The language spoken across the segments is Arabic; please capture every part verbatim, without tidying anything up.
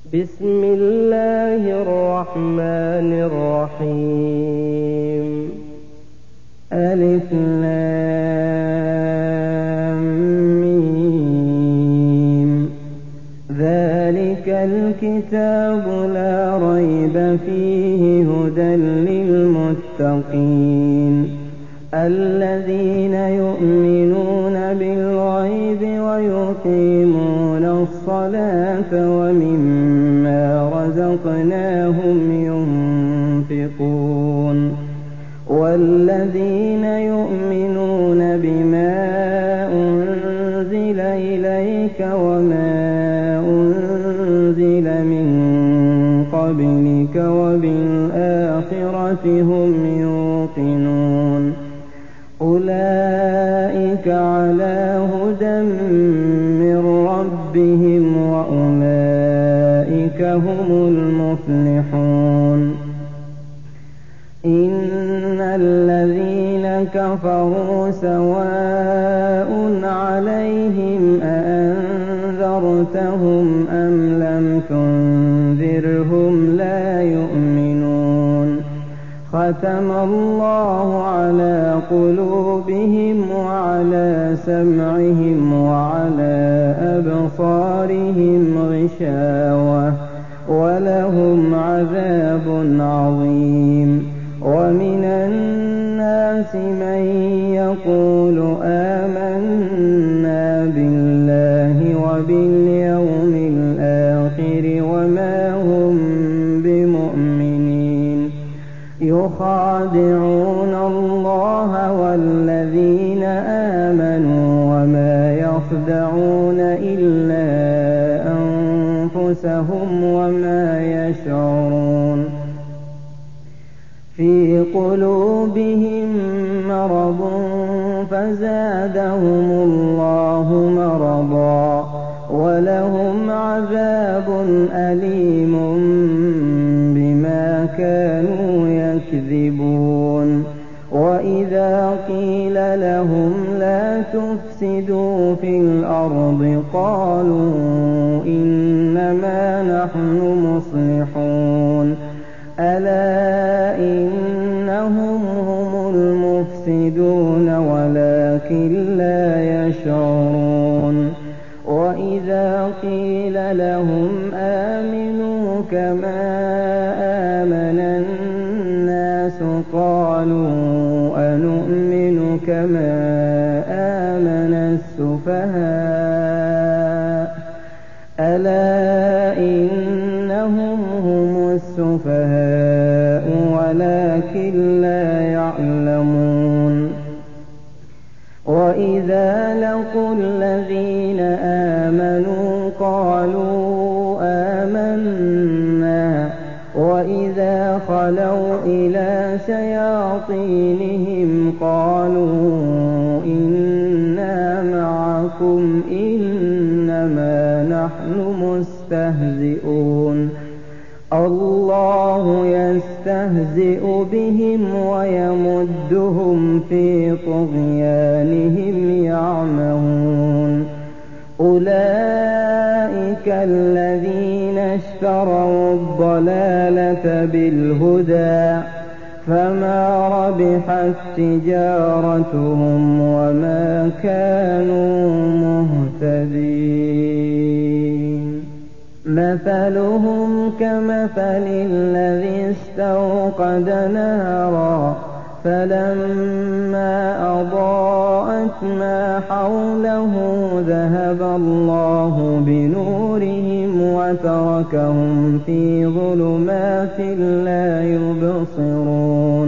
بسم الله الرحمن الرحيم. ألف لام ميم. ذلك الكتاب لا ريب فيه هدى للمتقين الذين يؤمنون بالغيب ويقيمون الصلاة ومما رزقناهم ينفقون والذين يؤمنون بما أنزل إليك وما أنزل من قبلك وبالآخرة هم يوقنون أولئك على هدى من ربهم وأولئك هم المفلحون. إن الذين كفروا سواء عليهم أأنذرتهم أم لم تنذرهم لا يؤمنون ختم الله على قلوبهم وعلى سمعهم وعلى أبصارهم غشاوة ولهم عذاب عظيم. ومن الناس من يقول آمنا بالله وباليوم الآخر وما هم بمؤمنين يخادعون الله والذين آمنوا وما يخدعون إلا أنفسهم وما يشعرون. في قلوبهم مرض فزادهم الله مرضا ولهم عذاب أليم بما كانوا يكذبون. وإذا قيل لهم لا تفسدوا في الأرض قالوا إنما نحن مصلحون ألا إنهم هم المفسدون ولكن لا يشعرون. وإذا قيل لهم آمنوا كما آمن الناس قالوا أنؤمن كما آمن السفهاء ألا إنهم هم السفهاء ولكن لا يعلمون. وإذا لقوا الذين آمنوا قالوا آمنا وإذا خلوا إلى شياطينهم قالوا إنا معكم إنما نحن مستهزئون الله يستهزئ بهم ويمدهم في طغيانهم يعمهون. أولئك الذين اشتروا الضلالة بالهدى فما ربحت تجارتهم وما كانوا مهتدين. مثلهم كمثل الذي استوقد نارا فلما أضاءت ما حوله ذهب الله بنورهم وتركهم في ظلمات لا يبصرون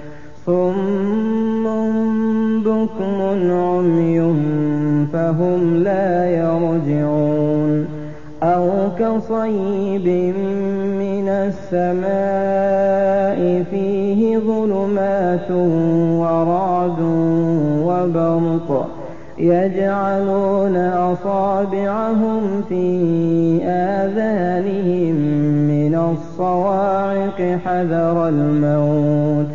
صم بكم عمي فهم لا يرجعون. أو كصيب من السماء فيه ظلمات ورعد وبرق يجعلون أصابعهم في آذانهم من الصواعق حذر الموت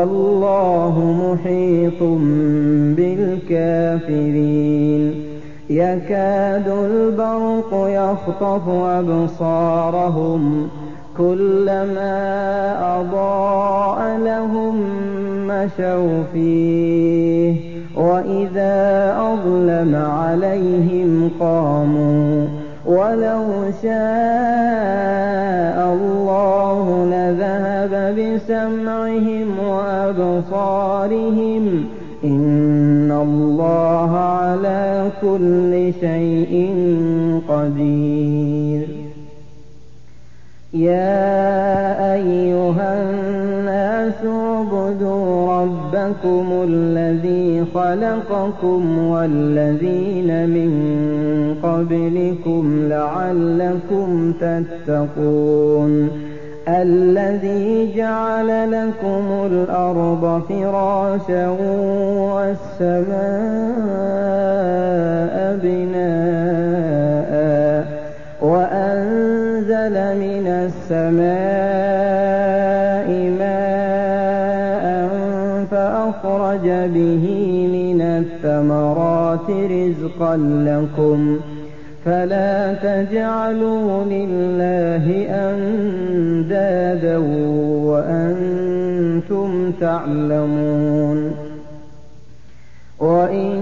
والله محيط بالكافرين. يكاد البرق يخطف أبصارهم كلما أضاء لهم مشوا فيه وإذا أظلم عليهم قاموا ولو شاء الله لذهب بسمعهم وأبصارهم إن الله على كل شيء قدير. يا أيها الناس اعبدوا ربكم الذي خلقكم والذين من قبلكم لعلكم تتقون الذي جعل لكم الأرض فراشا والسماء بناء وأنزل من السماء ماء فأخرج به من الثمرات رزقا لكم فلا تجعلوا لله أندادا وأنتم تعلمون. وإن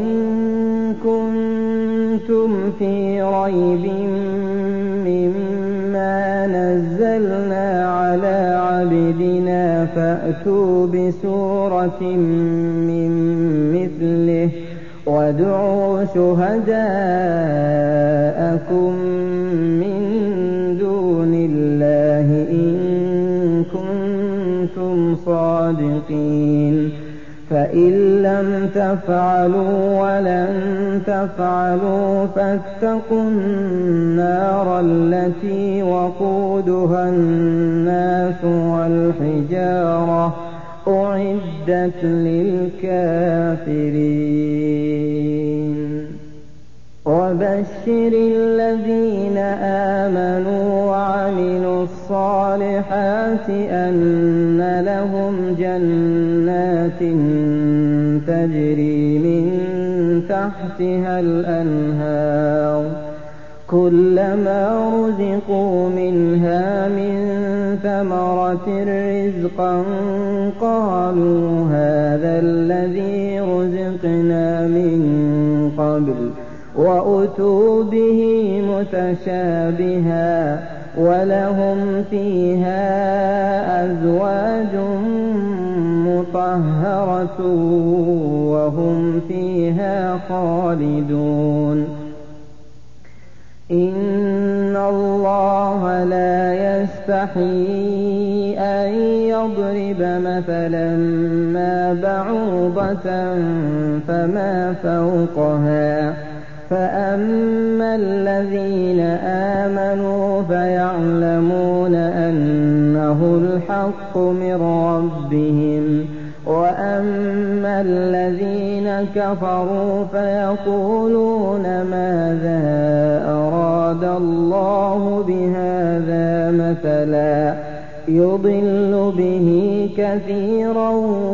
كنتم في ريب مما نزلنا على عبدنا فأتوا بسورة من مثله وادعوا شهداءكم من دون الله إن كنتم صادقين فإن لم تفعلوا ولن تفعلوا فاتقوا النار التي وقودها الناس والحجارة أعدت للكافرين. وبشر الذين آمنوا وعملوا الصالحات أن لهم جنات تجري من تحتها الأنهار كلما رزقوا منها من ثمرة رزقا قالوا هذا الذي رزقنا من قبل وأتوا به متشابها ولهم فيها أزواج مطهرة وهم فيها خالدون. إن الله لا يستحيي أن يضرب مثلا ما بعوضة فما فوقها فأما الذين آمنوا فيعلمون أنه الحق من ربهم وأما الذين كفروا فيقولون ماذا أراد الله بهذا مثلا يضل به كثيرا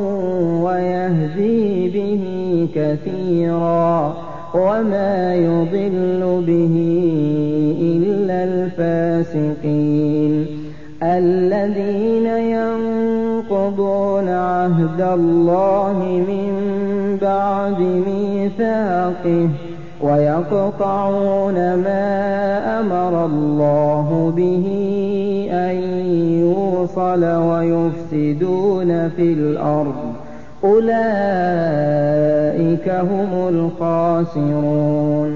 ويهدي به كثيرا وما يضل به إلا الفاسقين الذين ينقضون عهد الله من بعد ميثاقه ويقطعون ما أمر الله به أن يوصل ويفسدون في الأرض أولئك هم الخاسرون.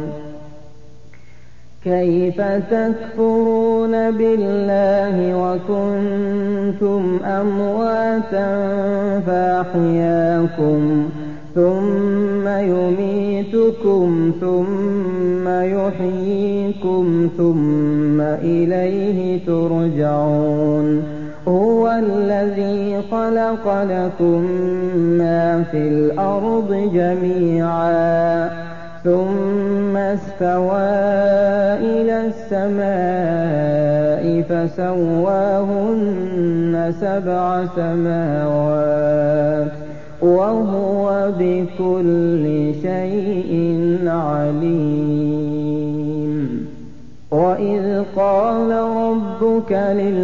كيف تكفرون بالله وكنتم أمواتا فأحياكم ثم يميتكم ثم يحييكم ثم إليه ترجعون. هو الذي خلق لكم ما في الأرض جميعا ثم استوى إلى السماء فسواهن سبع سماوات وهو بكل شيء عليم. وإذ قال ربك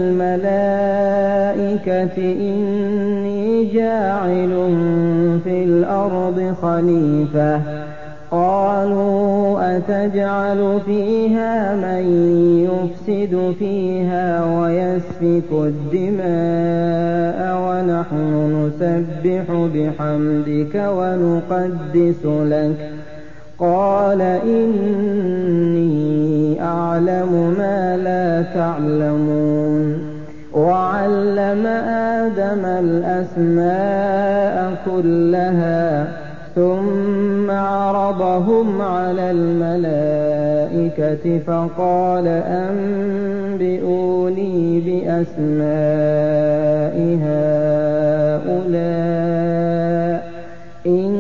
للملائكة إني جاعل في الأرض خليفة قالوا أتجعل فيها من يفسد فيها ويسفك الدماء ونحن نسبح بحمدك ونقدس لك قال إني أعلم ما لا تعلمون وعلم آدم الأسماء كلها ثم عرضهم على الملائكة فقال أنبئوني بأسماء هؤلاء إن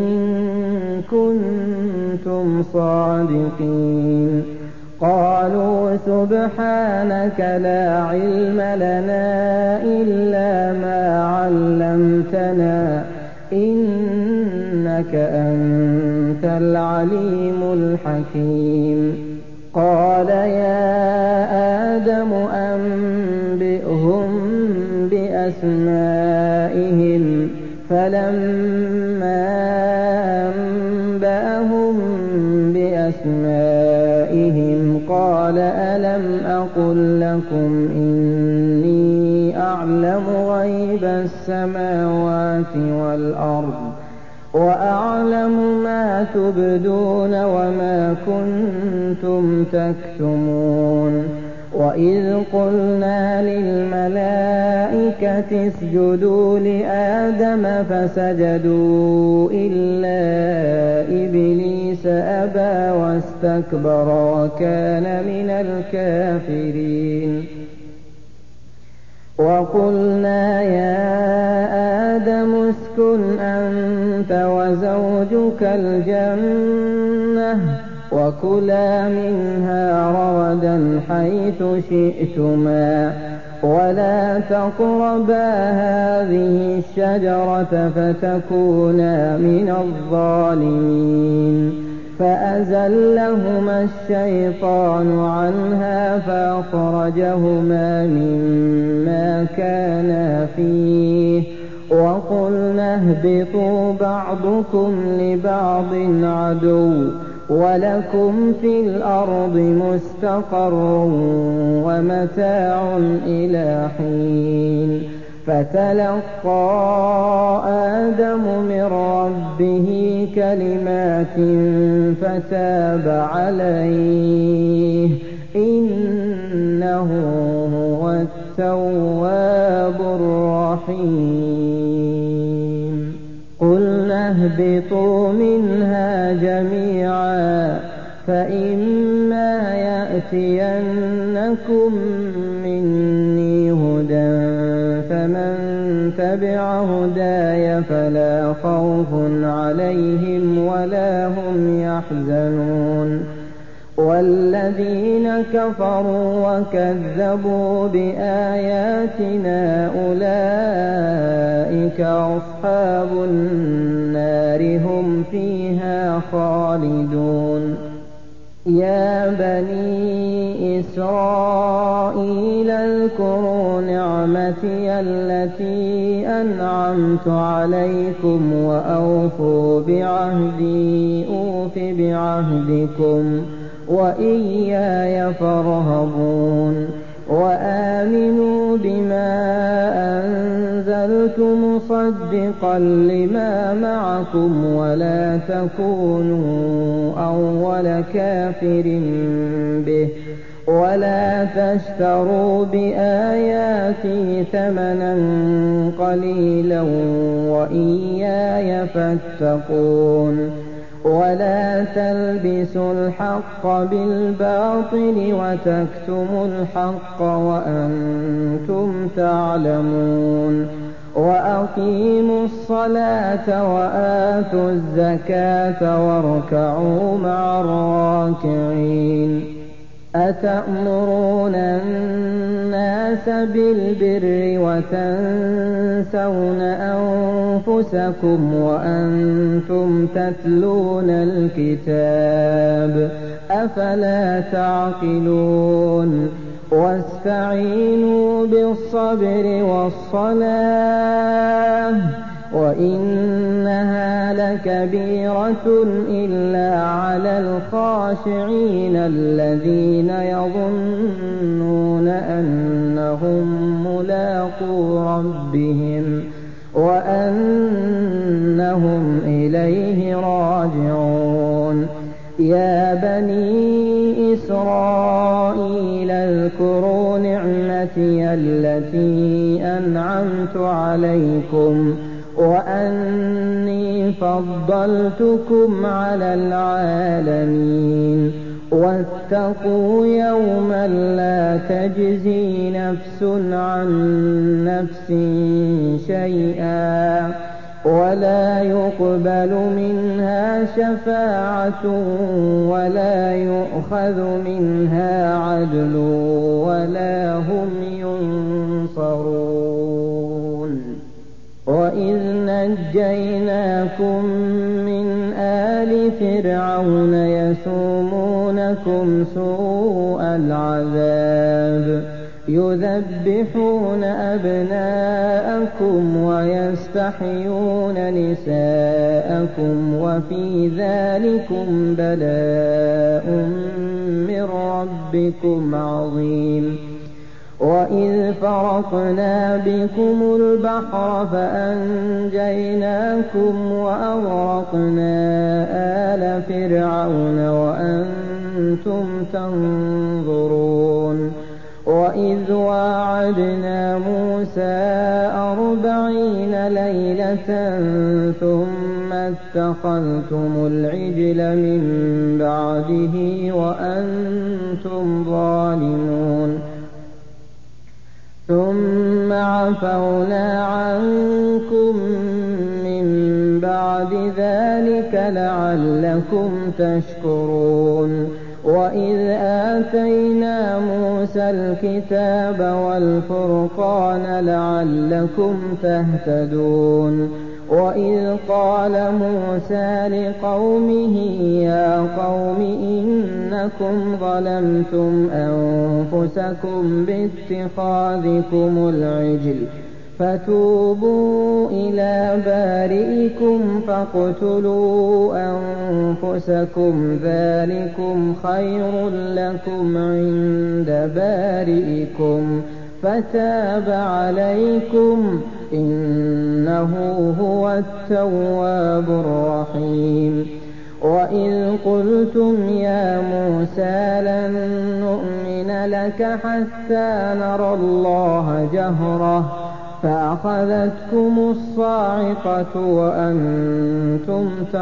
كنتم صادقين قالوا سبحانك لا علم لنا إلا ما علمتنا إنك أنت العليم الحكيم قال يا آدم أنبئهم بأسمائهم فلما أنبأهم بأسمائهم قال ألم أقل لكم إني أعلم غيب السماوات والأرض وأعلم ما تبدون وما كنتم تكتمون وإذ قلنا للملائكة اسجدوا لآدم فسجدوا إلا إبليس أبى واستكبر وكان من الكافرين وقلنا يا آدم اسكن أنت وزوجك الجنة وكلا منها رغدا حيث شئتما ولا تقربا هذه الشجرة فتكونا من الظالمين فأزلهما الشيطان عنها فأخرجهما مما كانا فيه وقلنا اهبطوا بعضكم لبعض عدو ولكم في الأرض مستقر ومتاع إلى حين فتلقى آدم من ربه كلمات فتاب عليه إنه هو التواب الرحيم قلنا اهبطوا منها جميعا فإما يأتينكم مني هدى فمن تبع هداي فلا خوف عليهم ولا هم يحزنون والذين كفروا وكذبوا بآياتنا أولئك أصحاب النار هم فيها خالدون يا بني إسرائيل اذكروا نعمتي التي أنعمت عليكم وأوفوا بعهدي أوف بعهدكم وإياي فارهبون وآمنوا بما أنزلت مصدقا لما معكم ولا تكونوا أول كافر به ولا تشتروا بآياتي ثمنا قليلا وإياي فاتقون ولا تلبسوا الحق بالباطل وتكتموا الحق وأنتم تعلمون وأقيموا الصلاة وآتوا الزكاة واركعوا مع الراكعين أتأمرون الناس النَّاسَ بِالْبِرِّ وَتَنْسَوْنَ أَنفُسَكُمْ وَأَنْتُمْ تَتْلُونَ الْكِتَابَ أَفَلَا تَعْقِلُونَ وَاسْتَعِينُوا بِالصَّبْرِ وَالصَّلَاةِ وَإِنَّهَا لَكَبِيرَةٌ إِلَّا عَلَى الْخَاشِعِينَ الَّذِينَ يَظُنُّونَ أَنَّهُم مُّلَاقُو رَبِّهِمْ وَأَنَّهُمْ إِلَيْهِ راجعون يا بني إسرائيل اذكروا نعمتي التي أنعمت عليكم وأني فضلتكم على العالمين واتقوا يوما لا تجزي نفس عن نفس شيئا ولا يقبل منها شفاعة ولا يؤخذ منها عدل ولا هم ينصرون وإذ نجيناكم من آل فرعون يسومونكم سوء العذاب يذبحون أبناءكم ويستحيون نساءكم وفي ذلكم بلاء من ربكم عظيم وإذ فرقنا بكم البحر فأنجيناكم وأغرقنا آل فرعون وأنتم تنظرون وإذ واعدنا موسى أربعين ليلة ثم اتخذتم العجل من بعده وأنتم ظالمون ثم عفونا عنكم من بعد ذلك لعلكم تشكرون وإذ آتينا موسى الكتاب والفرقان لعلكم تهتدون وإذ قال موسى لقومه يا قوم إنكم ظلمتم أنفسكم باتخاذكم العجل فتوبوا إلى بارئكم فاقتلوا أنفسكم ذلكم خير لكم عند بارئكم فتاب عليكم إنه هو التواب الرحيم وإذ قلتم يا موسى لن نؤمن لك حتى نرى الله جهرة فأخذتكم الصاعقة وأنتم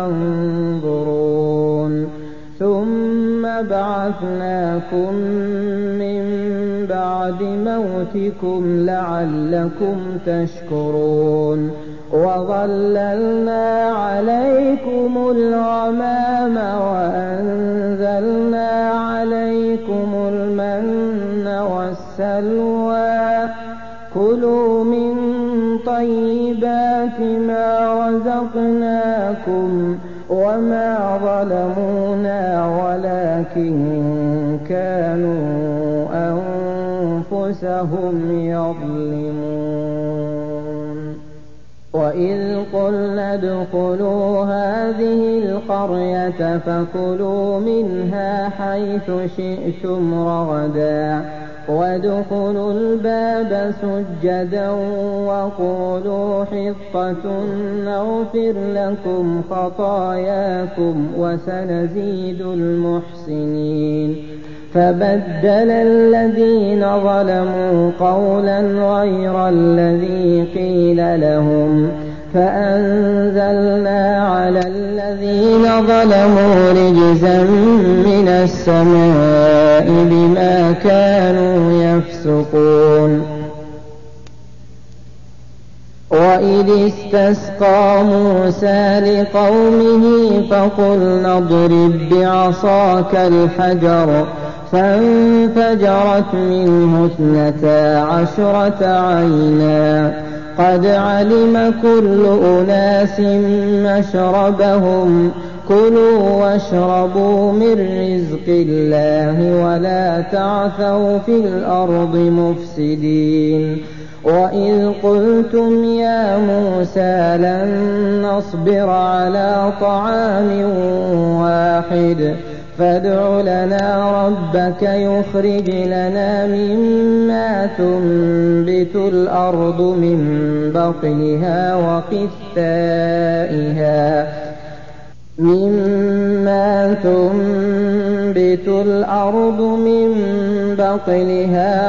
تنظرون ثم بعثناكم من بعد موتكم لعلكم تشكرون وظللنا عليكم الغمام وأنزلنا عليكم المن والسلوى كلوا من طيبات ما رزقناكم وما ظلمونا ولكن كانوا أنفسهم يظلمون وإذ قلنا ادخلوا هذه القرية فكلوا منها حيث شئتم رغدا وادخلوا الباب سجدا وقولوا حطة نغفر لكم خطاياكم وسنزيد المحسنين فبدل الذين ظلموا قولا غير الذي قيل لهم فأنزلنا على الذين ظلموا رجزا من السماء بما كانوا يفسقون وإذ استسقى موسى لقومه فقلنا اضرب بعصاك الحجر فانفجرت منه اثنتا عشرة عينا قد علم كل أناس مشربهم كلوا واشربوا من رزق الله ولا تعثوا في الأرض مفسدين وإذ قلتم يا موسى لن نصبر على طعام واحد فادع لنا ربك يخرج لنا مما تنبت الأرض من بقلها وقثائها مما تنبت الأرض من بقلها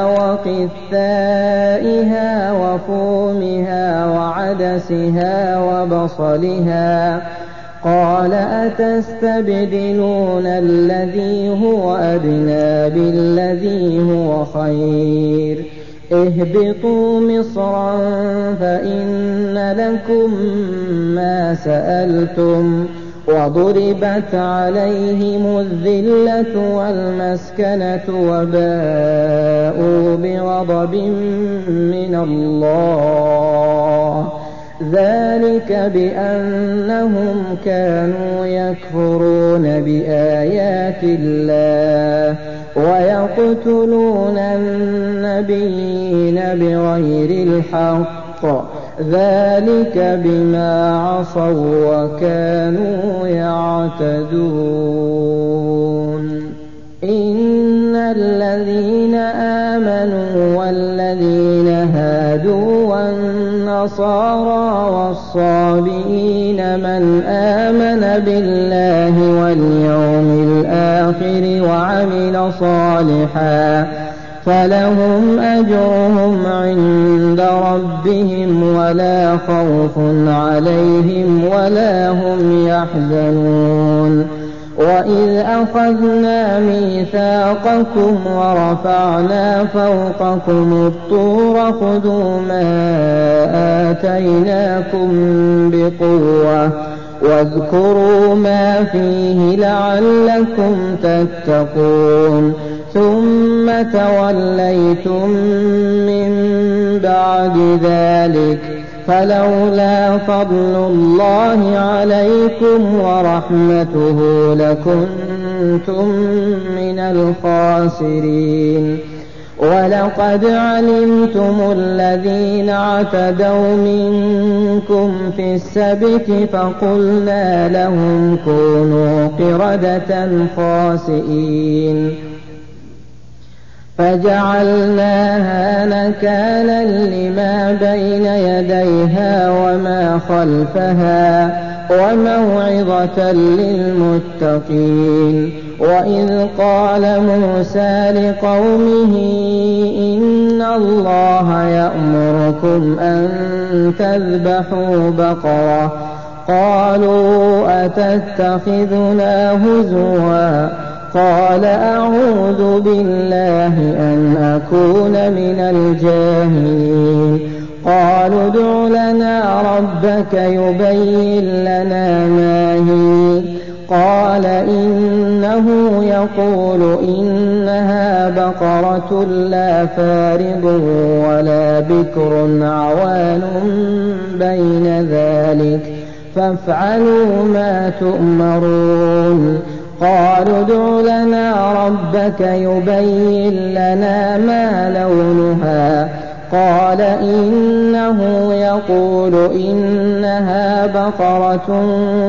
وقثائها وفومها وعدسها وبصلها قال أتستبدلون الذي هو أدنى بالذي هو خير اهبطوا مصرا فإن لكم ما سألتم وضربت عليهم الذلة والمسكنة وباءوا بغضب من الله ذلك بأنهم كانوا يكفرون بآيات الله ويقتلون النبيين بغير الحق ذلك بما عصوا وكانوا يعتدون إن الذين آمنوا والذين هادوا والنصارى والصابئين من آمن بالله واليوم الآخر وعمل صالحا فلهم أجرهم عند ربهم ولا خوف عليهم ولا هم يحزنون وإذ أخذنا ميثاقكم ورفعنا فوقكم الطور خذوا ما آتيناكم بقوة واذكروا ما فيه لعلكم تتقون ثم توليتم من بعد ذلك فلولا فضل الله عليكم ورحمته لكنتم من الخاسرين ولقد علمتم الذين اعتدوا منكم في السبت فقلنا لهم كونوا قردة خاسئين فجعلناها نكالا لما بين يديها وما خلفها وموعظة للمتقين وإذ قال موسى لقومه إن الله يأمركم أن تذبحوا بقرة قالوا أتتخذنا هزوا قال أعوذ بالله أن أكون من الجاهلين قالوا ادع لنا ربك يبين لنا ما هي قال إنه يقول إنها بقرة لا فارض ولا بكر عوان بين ذلك فافعلوا ما تؤمرون قالوا ادع لنا ربك يبين لنا ما لونها قال إنه يقول إنها بقرة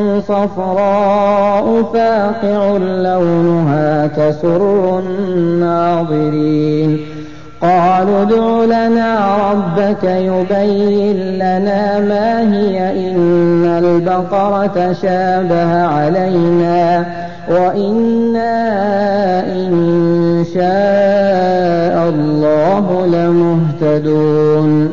صفراء فاقع لونها تسر الناظرين قالوا ادع لنا ربك يبين لنا ما هي إن البقرة شابه علينا وإنا إن شاء الله لمهتدون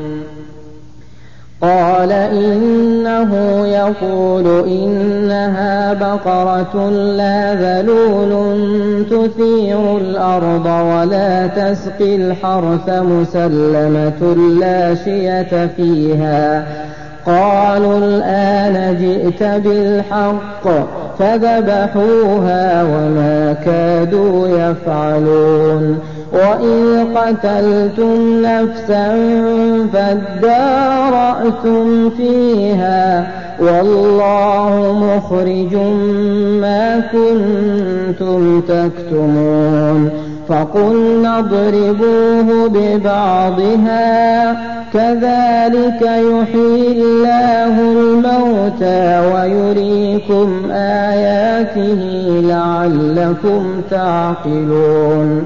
قال إنه يقول إنها بقرة لا ذلول تثير الأرض ولا تسقي الحرث مسلمة لا شية فيها قالوا الآن جئت بالحق فذبحوها وما كادوا يفعلون وإذ قتلتم نفسا فادارأتم فيها والله مخرج ما كنتم تكتمون فقلنا اضربوه ببعضها كذلك يحيي الله الموتى ويريكم آياته لعلكم تعقلون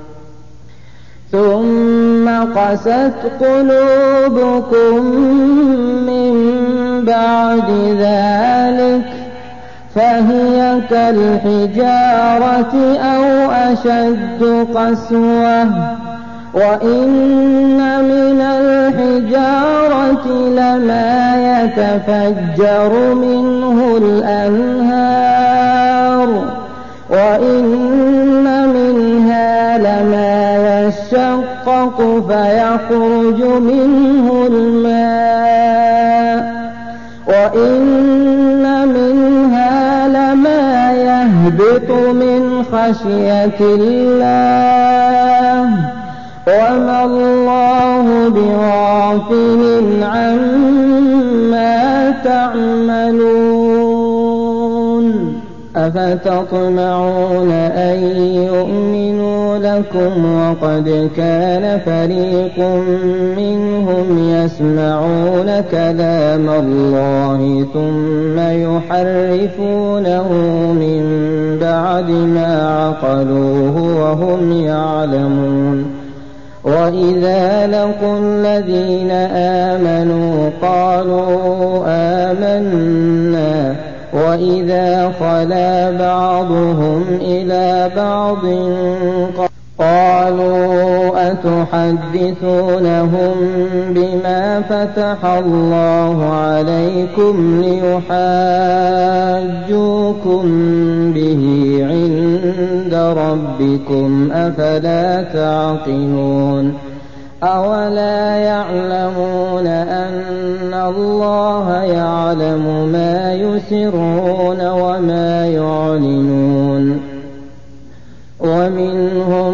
ثم قست قلوبكم من بعد ذلك فهي كالحجارة أو أشد قسوة وإن من الحجارة لما يتفجر منه الأنهار وإن منها لما يشقق فيخرج منه الماء وإن منها لما يهبط من خشية الله وما الله بغافل عما تعملون أفتطمعون أن يؤمنوا لكم وقد كان فريق منهم يسمعون كلام الله ثم يحرفونه من بعد ما عقلوه وهم يعلمون وإذا لقوا الذين آمنوا قالوا آمنا وإذا خلا بعضهم إلى بعض قالوا أتحدثونهم بما فتح الله عليكم ليحاجوكم به عند ربكم أفلا تعقلون أولا يعلمون أن الله يعلم ما يسرون وما يعلنون ومنهم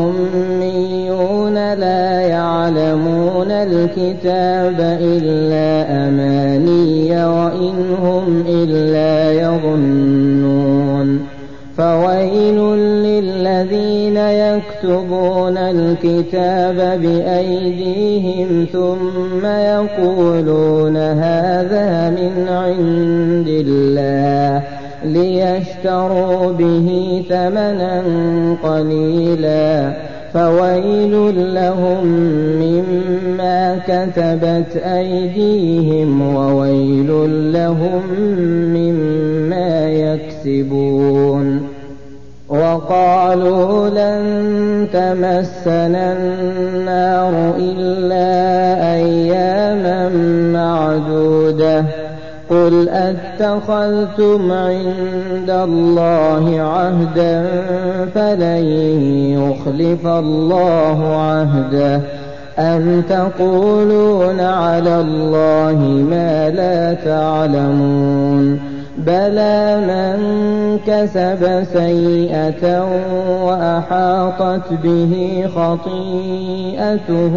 أميون لا يعلمون الكتاب إلا أماني وإن هم إلا يظنون فويل للذين يكتبون الكتاب بأيديهم ثم يقولون هذا من عند الله ليشتروا به ثمنا قليلا فويل لهم مما كتبت أيديهم وويل لهم مما يكسبون وقالوا لن تمسنا النار إلا أياما معدودة قل أتخذتم عند الله عهدا فلن يخلف الله عهده أم تقولون على الله ما لا تعلمون بلى من كسب سيئة وأحاطت به خطيئته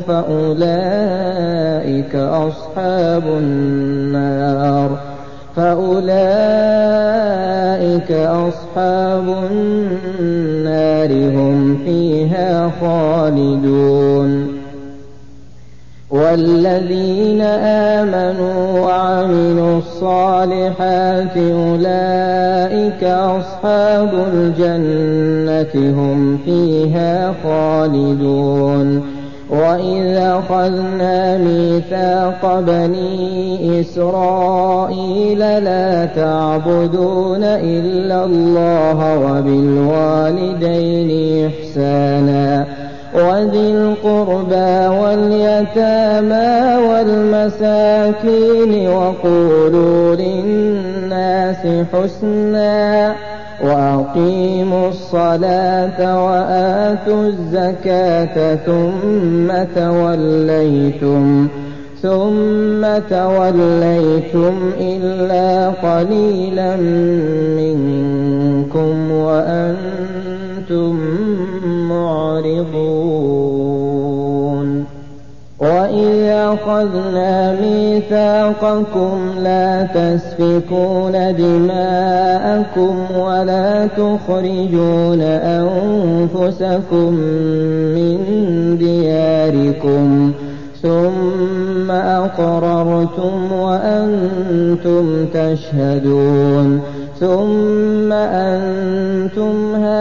فأولئك أصحاب النار فأولئك أصحاب النار هم فيها خالدون والذين آمنوا وعملوا الصالحات أولئك أصحاب الجنة هم فيها خالدون وإذا أخذنا ميثاق بني إسرائيل لا تعبدون إلا الله وبالوالدين إحسانا وذي القربى واليتامى والمساكين وقولوا للناس حسنا وأقيموا الصلاة وآتوا الزكاة ثم توليتم ثم توليتم إلا قليلا منكم وأنتم معرضون وإذ أخذنا ميثاقكم لا تسفكون دماءكم ولا تخرجون أنفسكم من دياركم ثم أقررتم وأنتم تشهدون ثم أنتم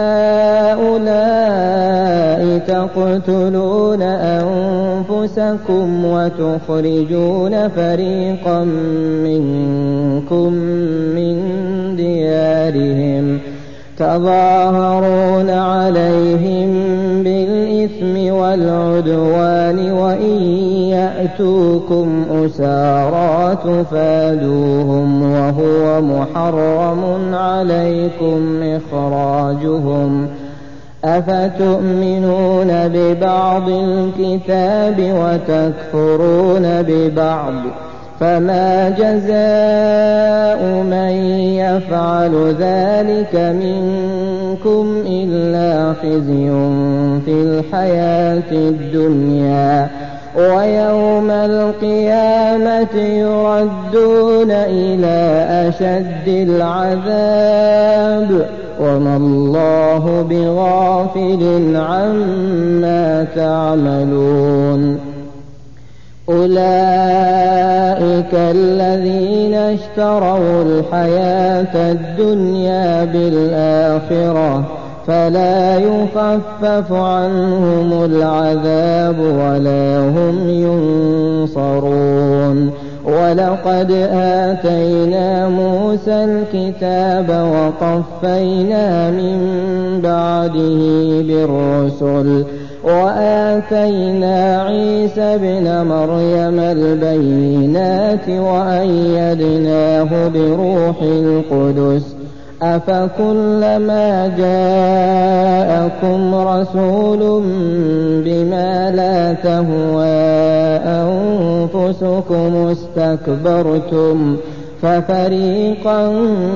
هؤلاء تقتلون أنفسكم وتخرجون فريقا منكم من ديارهم تظاهرون عليهم بالإثم والعدوان وإن يأتوكم أسارى تفادوهم وهو محرم عليكم إخراجهم أفتؤمنون ببعض الكتاب وتكفرون ببعض فما جزاء من يفعل ذلك منكم إلا خزي في الحياة الدنيا ويوم القيامة يردون إلى أشد العذاب وما الله بغافل عما تعملون أولئك الذين اشتروا الحياة الدنيا بالآخرة فلا يخفف عنهم العذاب ولا هم ينصرون ولقد آتينا موسى الكتاب وقفينا من بعده بالرسل وآتينا عيسى ابن مريم البينات وأيدناه بروح القدس أفكلما جاءكم رسول بما لا تهوى أنفسكم استكبرتم ففريقا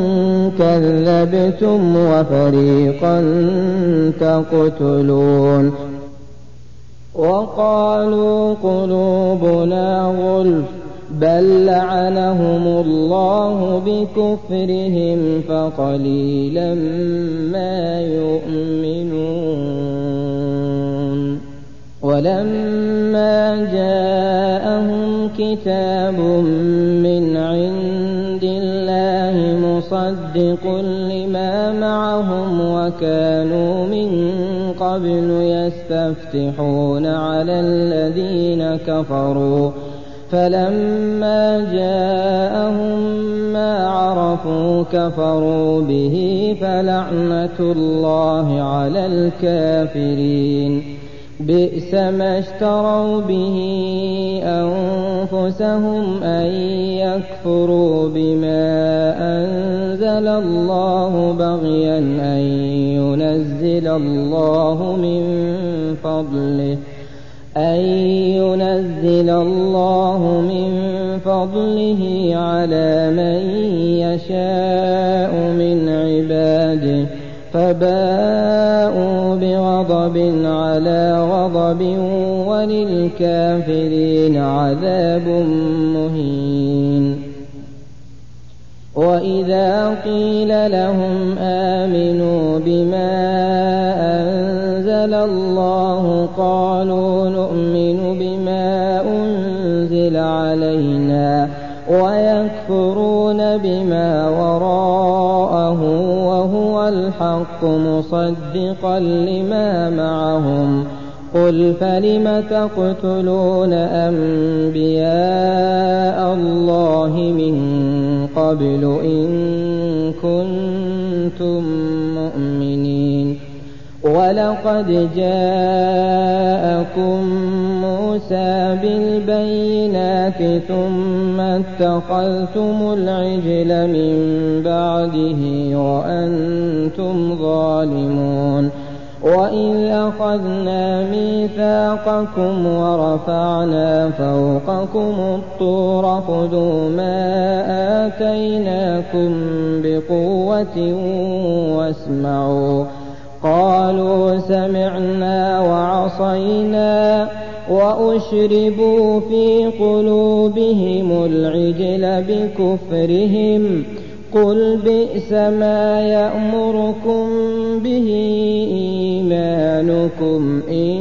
كذبتم وفريقا تقتلون وقالوا قلوبنا غلف بل لعنهم الله بكفرهم فقليلا ما يؤمنون ولما جاءهم كتاب من عند الله مصدق لما معهم وكانوا من قبل يستفتحون على الذين كفروا فلما جاءهم ما عرفوا كفروا به فلعنة الله على الكافرين بئس ما اشتروا به أنفسهم أن يكفروا بما أنزل الله بغيا أن ينزل الله من فضله أن ينزل الله من فضله على من يشاء من عباده فباءوا بغضب على غضب وللكافرين عذاب مهين وإذا قيل لهم آمنوا بما أنزل الله قالوا نؤمن بما أنزل علينا ويكفرون بما وراءه وهو الحق مصدقا لما معهم قل فلم تقتلون أنبياء الله من قبل إن كنتم مؤمنين ولقد جاءكم موسى بالبينات ثم اتخذتم العجل من بعده وأنتم ظالمون وإذ أخذنا ميثاقكم ورفعنا فوقكم الطور خذوا ما آتيناكم بقوة واسمعوا قالوا سمعنا وعصينا وأشربوا في قلوبهم العجل بكفرهم قل بئس ما يأمركم به إيمانكم إن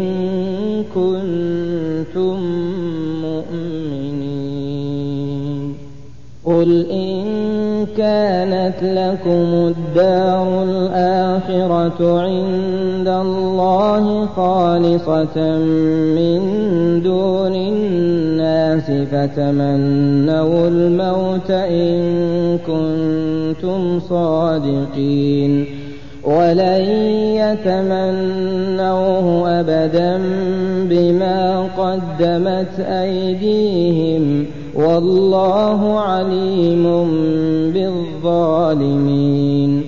كنتم مؤمنين قل إن كانت لكم الدار الآخرة عند الله خالصة من دون الناس فتمنوا الموت إن كنتم صادقين ولن يتمنوه أبدا بما قدمت أيديهم والله عليم بالظالمين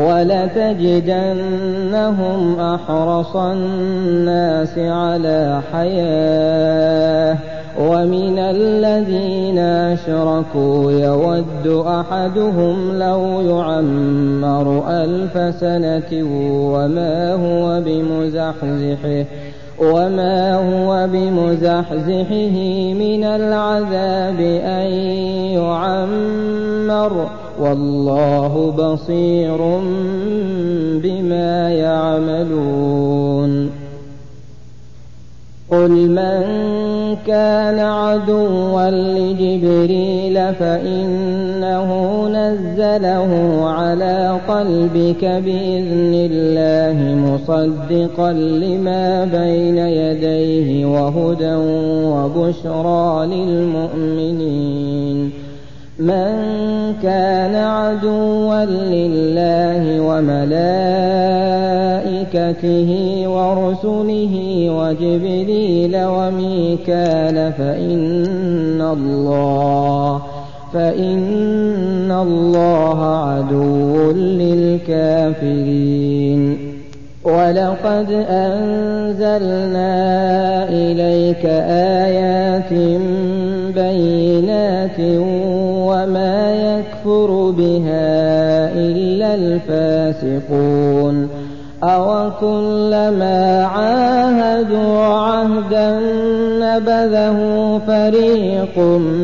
ولتجدنهم أحرص الناس على حياة ومن الذين أشركوا يود أحدهم لو يعمر ألف سنة وما هو بمزحزحه وما هو بمزحزحه من العذاب أن يعمر والله بصير بما يعملون قل من كان عدوا لجبريل فإنه نزله على قلبك بإذن الله مصدقا لما بين يديه وهدى وبشرى للمؤمنين من كان عدوا لله وملائكته ورسله وجبريل وميكال فإن الله فإن الله عدو للكافرين ولقد أنزلنا إليك آيات بينات وما يكفر بها إلا الفاسقون أوكلما عاهدوا عهدا نبذه فريق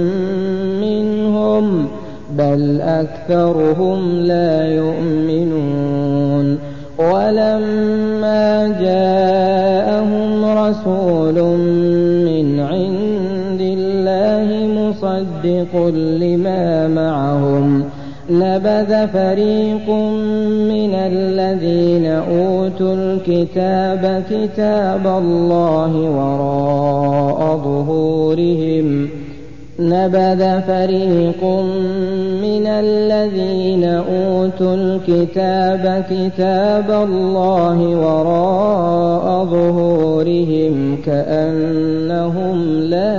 منهم بل أكثرهم لا يؤمنون ولما جاءهم رسول من عند الله مصدق لما معهم نبذ فريق من الذين أوتوا الكتاب كتاب الله وراء ظهورهم نبذ فريق من الذين أوتوا الكتاب كتاب الله وراء ظهورهم كأنهم لا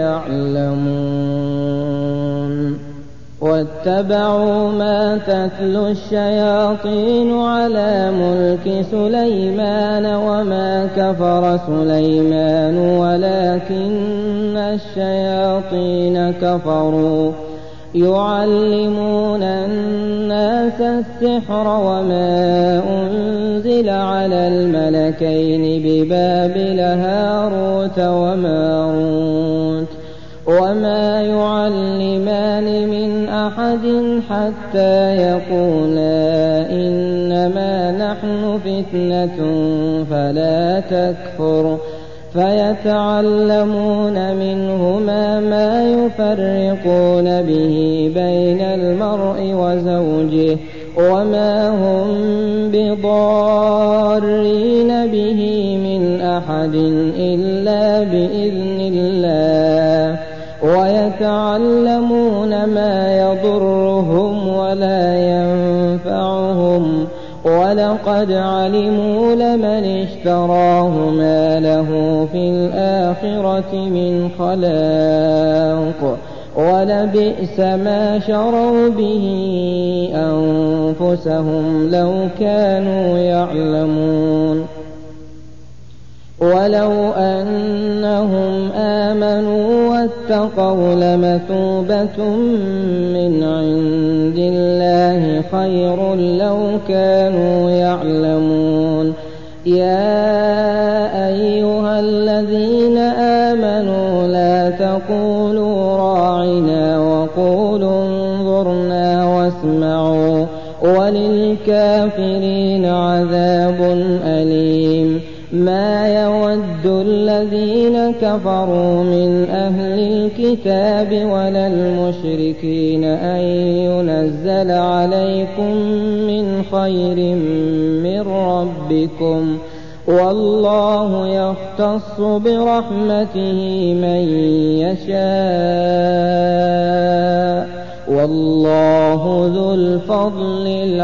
يعلمون واتبعوا ما تتلو الشياطين على ملك سليمان وما كفر سليمان ولكن الشياطين كفروا يعلمون الناس السحر وما أنزل على الملكين ببابل هاروت وماروت وما يعلمان من أحد حتى يقولا إنما نحن فتنة فلا تكفر فيتعلمون منهما ما يفرقون به بين المرء وزوجه وما هم بضارين به من أحد إلا بإذن الله ويتعلمون ما يضرهم ولا ينفعهم ولقد علموا لمن اشتراه ما له في الآخرة من خلاق ولبئس ما شروا به أنفسهم لو كانوا يعلمون ولو أنهم آمنوا واتقوا لمثوبة من عند الله خير لو كانوا يعلمون. يا أيها الذين آمنوا لا تقولوا راعنا وقولوا انظرنا واسمعوا وللكافرين عذاب أليم. ما يود الذين كفروا من أهل الكتاب ولا المشركين أن ينزل عليكم من خير من ربكم والله يختص برحمته من يشاء والله ذو الفضل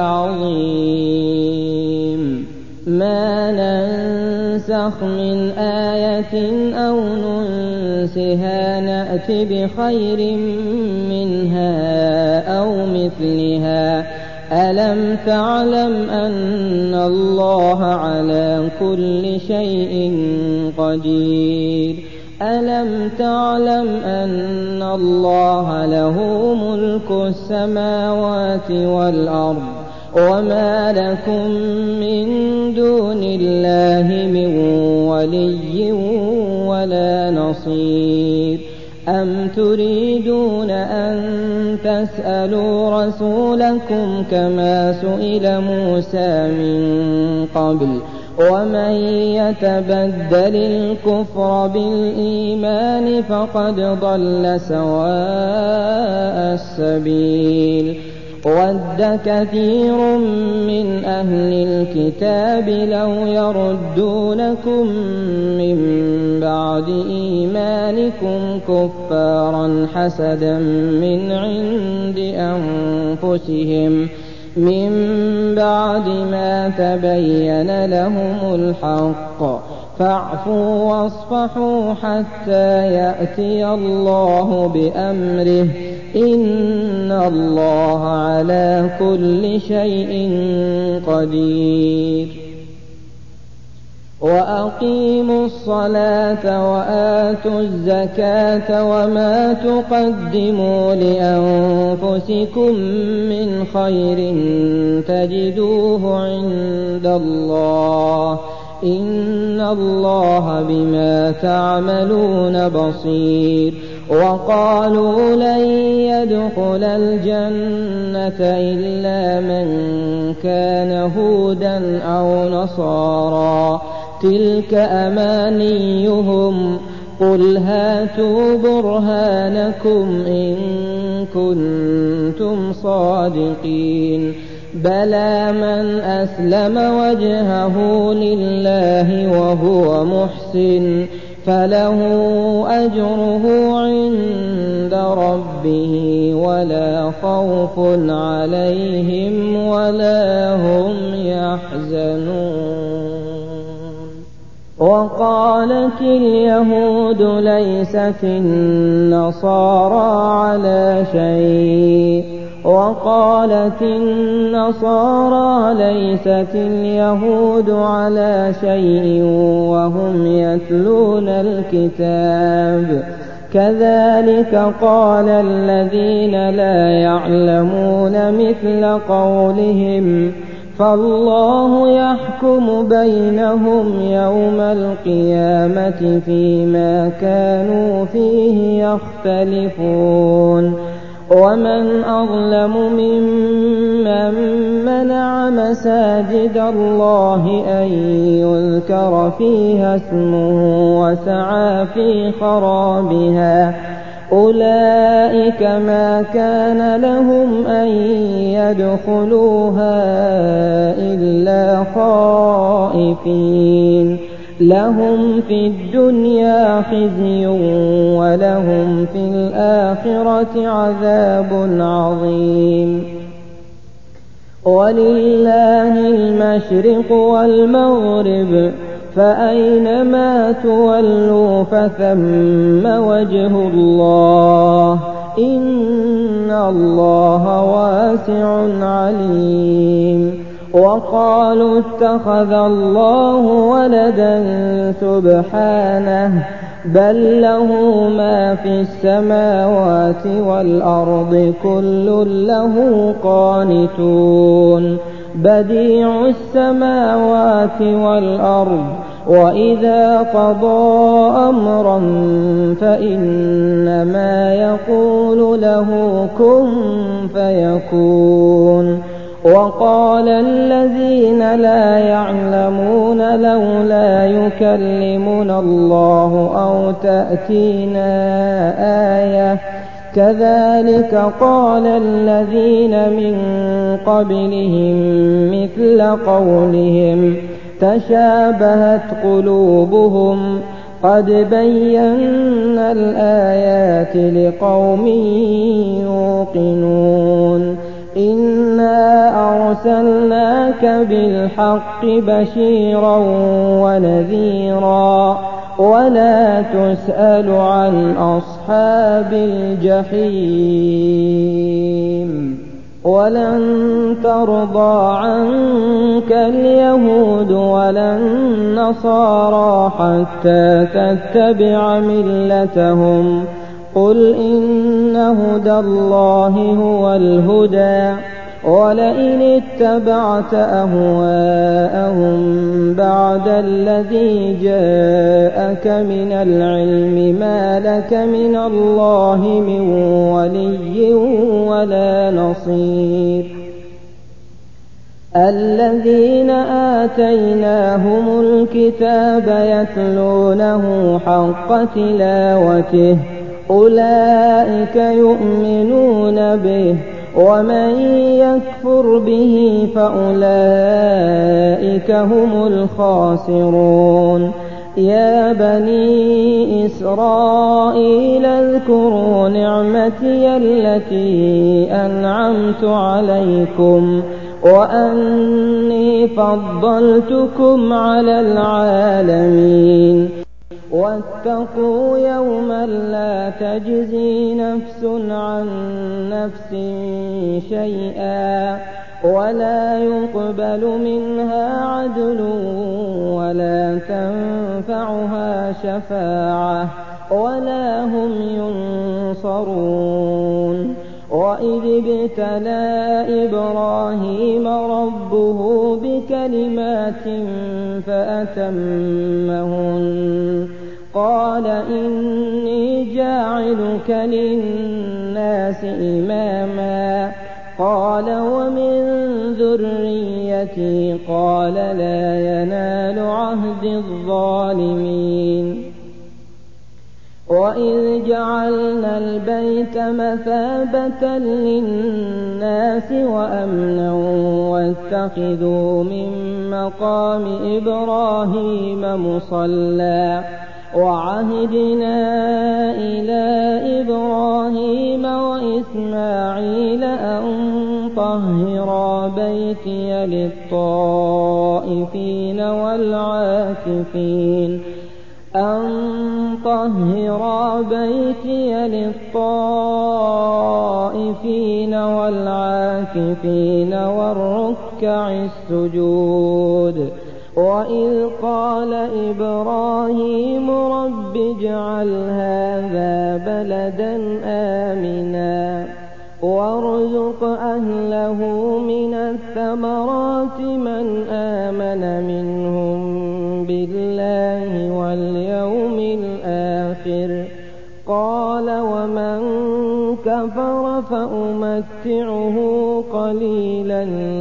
العظيم. ما ننسخ من آية أو ننسها نأت بخير منها أو مثلها. ألم تعلم أن الله على كل شيء قدير؟ ألم تعلم أن الله له ملك السماوات والأرض وما لكم من دون الله من ولي ولا نصير؟ أم تريدون أن تسألوا رسولكم كما سئل موسى من قبل ومن يتبدل الكفر بالإيمان فقد ضل سواء السبيل. وَدَّ كَثِيرٌ مِّنْ أَهْلِ الْكِتَابِ لَوْ يَرُدُّونَكُم مِّن بَعْدِ إِيمَانِكُمْ كُفَّارًا حَسَدًا مِّنْ عِندِ أَنفُسِهِم مِّن بَعْدِ مَا تَبَيَّنَ لَهُمُ الْحَقُّ فَاعْفُوا وَاصْفَحُوا حَتَّىٰ يَأْتِيَ اللَّهُ بِأَمْرِهِ إِنَّ اللَّهَ عَلَىٰ كُلِّ شَيْءٍ قَدِيرٌ. وَأَقِيمُوا الصَّلَاةَ وَآتُوا الزَّكَاةَ وَمَا تُقَدِّمُوا لِأَنفُسِكُم مِّنْ خَيْرٍ تَجِدُوهُ عِندَ اللَّهِ إِنَّ اللَّهَ بِمَا تَعْمَلُونَ بَصِيرٌ. وَقَالُوا لَن يَدْخُلَ الْجَنَّةَ إِلَّا مَن كَانَ هُودًا أَوْ نَصَارَىٰ تِلْكَ أَمَانِيُّهُمْ قُلْ هَاتُوا بُرْهَانَكُمْ إِن كُنتُمْ صَادِقِينَ. بَلَىٰ مَنْ أَسْلَمَ وَجْهَهُ لِلَّهِ وَهُوَ مُحْسِنٌ فَلَهُ أَجْرُهُ عِندَ رَبِّهِ وَلَا خَوْفٌ عَلَيْهِمْ وَلَا هُمْ يَحْزَنُونَ. وَقَالَتِ الْيَهُودُ لَيْسَتِ النَّصَارَىٰ عَلَىٰ شَيْءٍ وَقَالَتِ النَّصَارَىٰ لَيْسَتِ الْيَهُودُ عَلَىٰ شَيْءٍ وَهُمْ يَتْلُونَ الْكِتَابَ كَذَٰلِكَ قَالَ الَّذِينَ لَا يَعْلَمُونَ مِثْلَ قَوْلِهِمْ فَاللَّهُ يَحْكُمُ بَيْنَهُمْ يَوْمَ الْقِيَامَةِ فِيمَا كَانُوا فِيهِ يَخْتَلِفُونَ. وَمَنْ أَظْلَمُ مِمَّن مَّنَعَ مَسَاجِدَ اللَّهِ أَن يُذْكَرَ فِيهَا اسْمُهُ وَسَعَىٰ فِي خَرَابِهَا أُولَٰئِكَ مَا كَانَ لَهُمْ أَن يَدْخُلُوهَا إِلَّا خَائِفِينَ لَهُمْ فِي الدُّنْيَا خِزْيٌ وَلَهُمْ فِي الْآخِرَةِ عَذَابٌ عَظِيمٌ. وَلِلَّهِ الْمَشْرِقُ وَالْمَغْرِبُ فَأَيْنَمَا تُوَلُّوا فَثَمَّ وَجْهُ اللَّهِ إِنَّ اللَّهَ وَاسِعٌ عَلِيمٌ. وقالوا اتخذ الله ولدا سبحانه بل له ما في السماوات والأرض كل له قانتون بديع السماوات والأرض وإذا قضى أمرا فإنما يقول له كن فيكون وقال الذين لا يعلمون لولا يكلمنا الله أو تأتينا آية كذلك قال الذين من قبلهم مثل قولهم تشابهت قلوبهم قد بينا الآيات لقوم يوقنون إنا أرسلناك بالحق بشيرا ونذيرا ولا تسأل عن أصحاب الجحيم ولن ترضى عنك اليهود ولا النصارى حتى تتبع ملتهم قل إن هدى الله هو الهدى ولئن اتبعت أهواءهم بعد الذي جاءك من العلم ما لك من الله من ولي ولا نصير الذين آتيناهم الكتاب يتلونه حق تلاوته أولئك يؤمنون به ومن يكفر به فأولئك هم الخاسرون يا بني إسرائيل اذكروا نعمتي التي أنعمت عليكم وأني فضلتكم على العالمين واتقوا يوما لا تجزي نفس عن نفس شيئا ولا يقبل منها عدل ولا تنفعها شفاعة ولا هم ينصرون وإذ ابتلى إبراهيم ربه بكلمات فأتمهن قال إني جاعلك للناس إماما قال ومن ذريتي قال لا ينال عهد الظالمين وإذ جعلنا البيت مثابة للناس وأمنا واتخذوا من مقام إبراهيم مصلى وعهدنا إلى إبراهيم وإسماعيل أن طهرا بيتي للطائفين والعاكفين أن طهرا بيتي للطائفين والعاكفين والركع السجود وإذ قال إبراهيم رب اجعل هذا بلدا آمنا وارزق أهله من الثمرات من آمن منهم بالله واليوم الآخر قال ومن كفر فأمتعه قليلا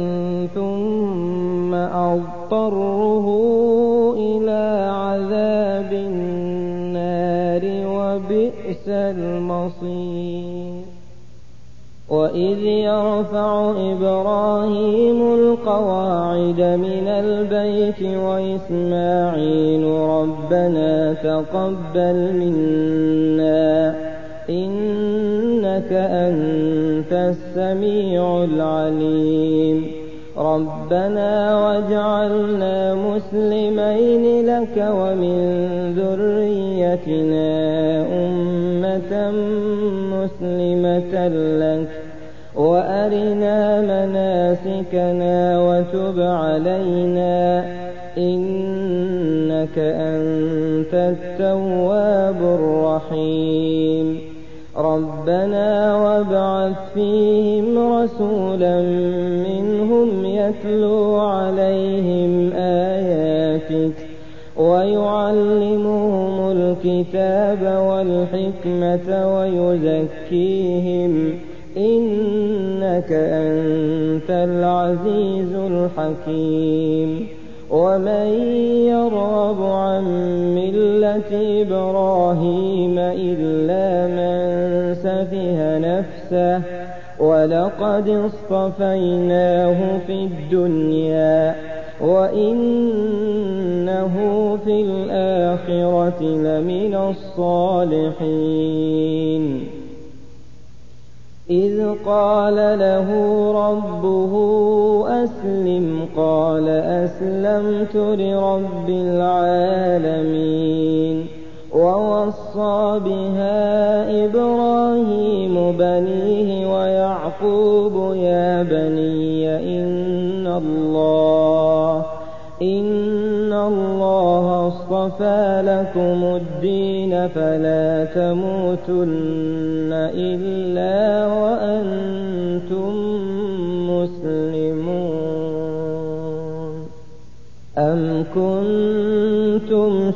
ثم أضطره إلى عذاب النار وبئس المصير وإذ يرفع إبراهيم القواعد من البيت وإسماعيل ربنا تقبل منا إنك أنت السميع العليم ربنا واجعلنا مسلمين لك ومن ذريتنا أمة مسلمة لك وأرنا مناسكنا وتب علينا إنك أنت التواب الرحيم ربنا وابعث فيهم رسولا منهم يتلو عليهم آياتك ويعلمهم الكتاب والحكمة ويزكيهم إنك أنت العزيز الحكيم ومن يرغب عن ملة إبراهيم إلا من سفه نفسه ولقد اصطفيناه في الدنيا وإنه في الآخرة لمن الصالحين إذ قال له ربه أسلم قال أسلمت لرب العالمين ووصى بها إبراهيم بنيه ويعقوب يا بني إن الله إن الله اصطفى لكم الدين فلا تموتن إلا وأنتم مسلمون أم كنتم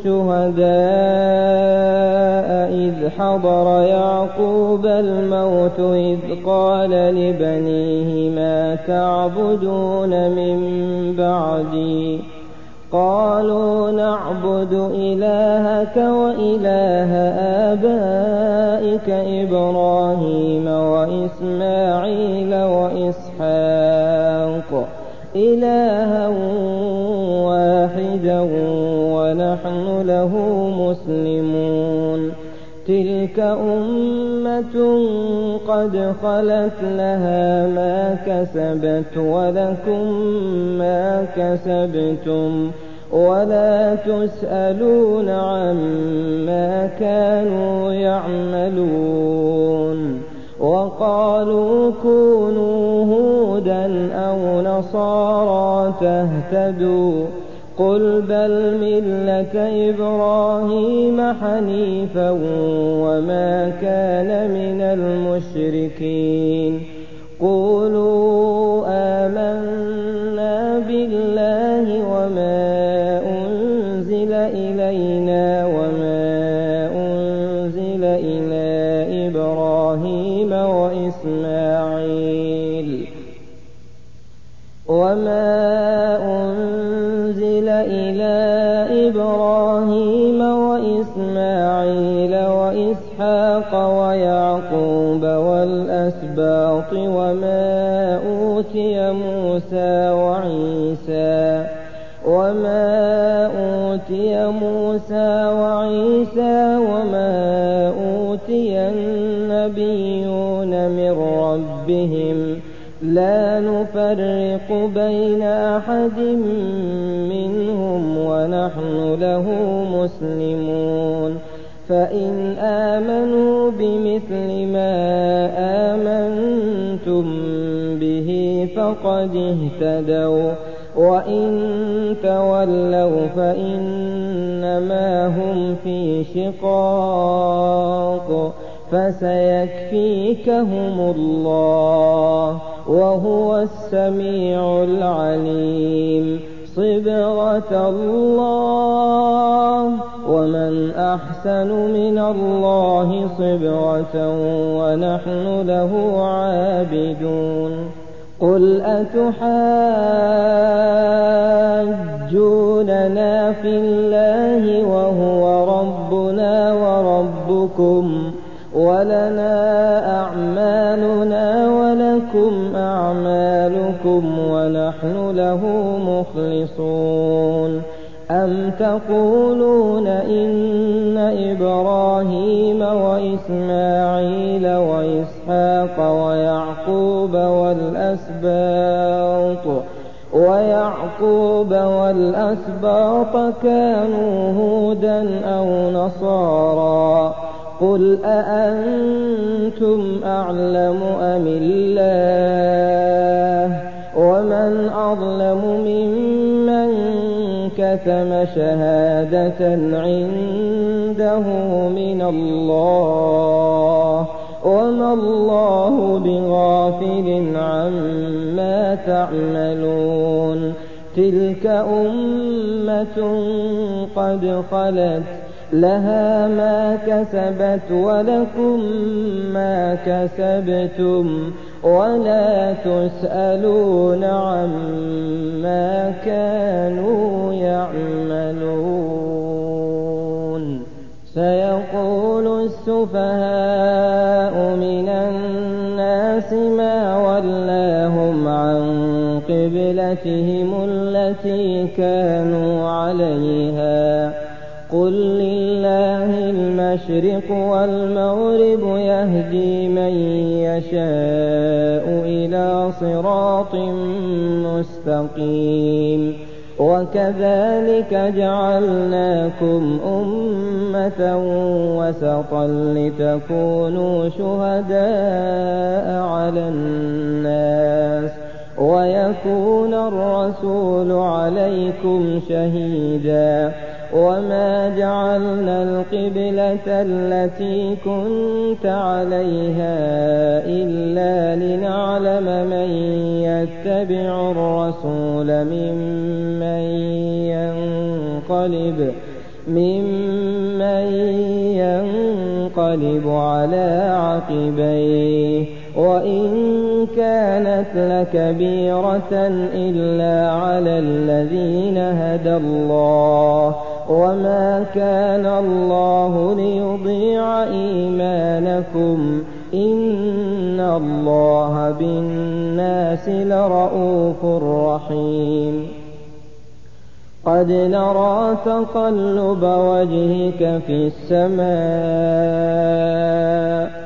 شهداء إذ حضر يعقوب الموت إذ قال لبنيه ما تعبدون من بعدي قالوا نعبد إلهك وإله آبائك إبراهيم وإسماعيل وإسحاق إلها واحدا ونحن له مسلمون تلك أمة قد خلت لها ما كسبت ولكم ما كسبتم ولا تسألون عما كانوا يعملون وقالوا كونوا هودا أو نصارى تهتدوا قل بل ملة إبراهيم حنيفا وما كان من المشركين قولوا آمنا بالله وما أنزل إلينا وما أنزل إلى إبراهيم وإسماعيل وما أنزل إلى إبراهيم وإسماعيل وإسحاق ويعقوب والأسباط وما أوتي موسى وعيسى وما أوتي موسى وعيسى وما أوتي النبيون من ربهم لا نفرق بين أحد منهم ونحن له مسلمون فإن آمنوا بمثل ما آمنتم به فقد اهتدوا وإن تولوا فإنما هم في شقاق فسيكفيكهم الله وهو السميع العليم صبغة الله ومن أحسن من الله صبغة ونحن له عابدون قل أتحاجوننا في الله وهو ربنا وربكم ولنا أعمالنا ولكم أعمالكم ونحن له مخلصون أم تقولون إن إبراهيم وإسماعيل وإسحاق ويعقوب والأسباط ويعقوب والأسباط كانوا هودا أو نصارى قل أأنتم أعلم أم الله ومن أظلم ممن كتم شهادة عنده من الله وما الله بغافل عما تعملون تلك أمة قد خلت لها ما كسبت ولكم ما كسبتم ولا تسألون عما كانوا يعملون سيقول السفهاء من الناس ما ولاهم عن قبلتهم التي كانوا عليها قل لله المشرق والمغرب يهدي من يشاء إلى صراط مستقيم وكذلك جعلناكم أمة وسطا لتكونوا شهداء على الناس ويكون الرسول عليكم شهيدا وما جعلنا القبلة التي كنت عليها إلا لنعلم من يتبع الرسول ممن ينقلب ممن ينقلب على عقبيه وإن كانت لكبيرة إلا على الذين هدى الله وما كان الله ليضيع إيمانكم إن الله بالناس لرءوف رحيم قد نرى تقلب وجهك في السماء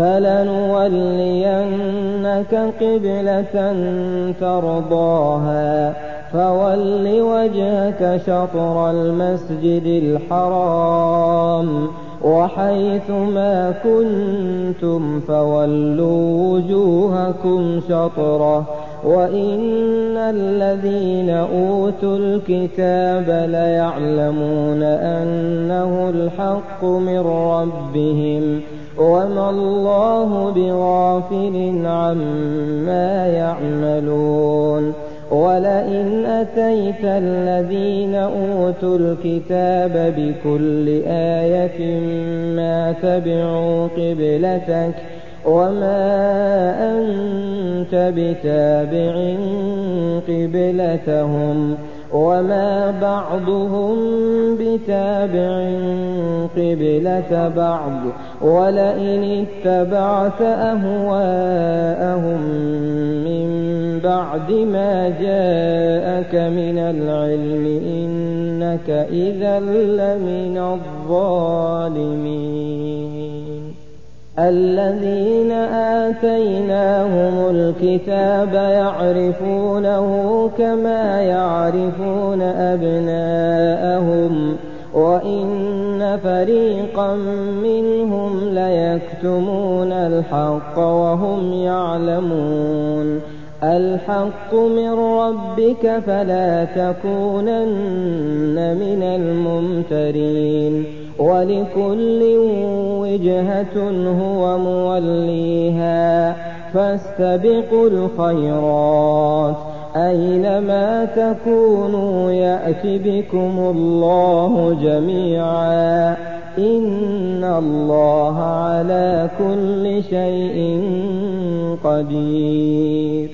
فلنولينك قبلة ترضاها فول وجهك شطر المسجد الحرام وحيث ما كنتم فولوا وجوهكم شطره وإن الذين أوتوا الكتاب ليعلمون أنه الحق من ربهم وما الله بغافل عما يعملون ولئن أتيت الذين أوتوا الكتاب بكل آية ما تبعوا قبلتك وما أنت بتابع قبلتهم وما بعضهم بتابع قبلة بعض ولئن اتبعت أهواءهم من بعد ما جاءك من العلم إنك إذا لمن الظالمين الذين آتيناهم الكتاب يعرفونه كما يعرفون أبناءهم وإن فريقا منهم ليكتمون الحق وهم يعلمون الحق من ربك فلا تكونن من الممترين ولكل وجهة هو موليها فاستبقوا الخيرات أينما تكونوا يأت بكم الله جميعا إن الله على كل شيء قدير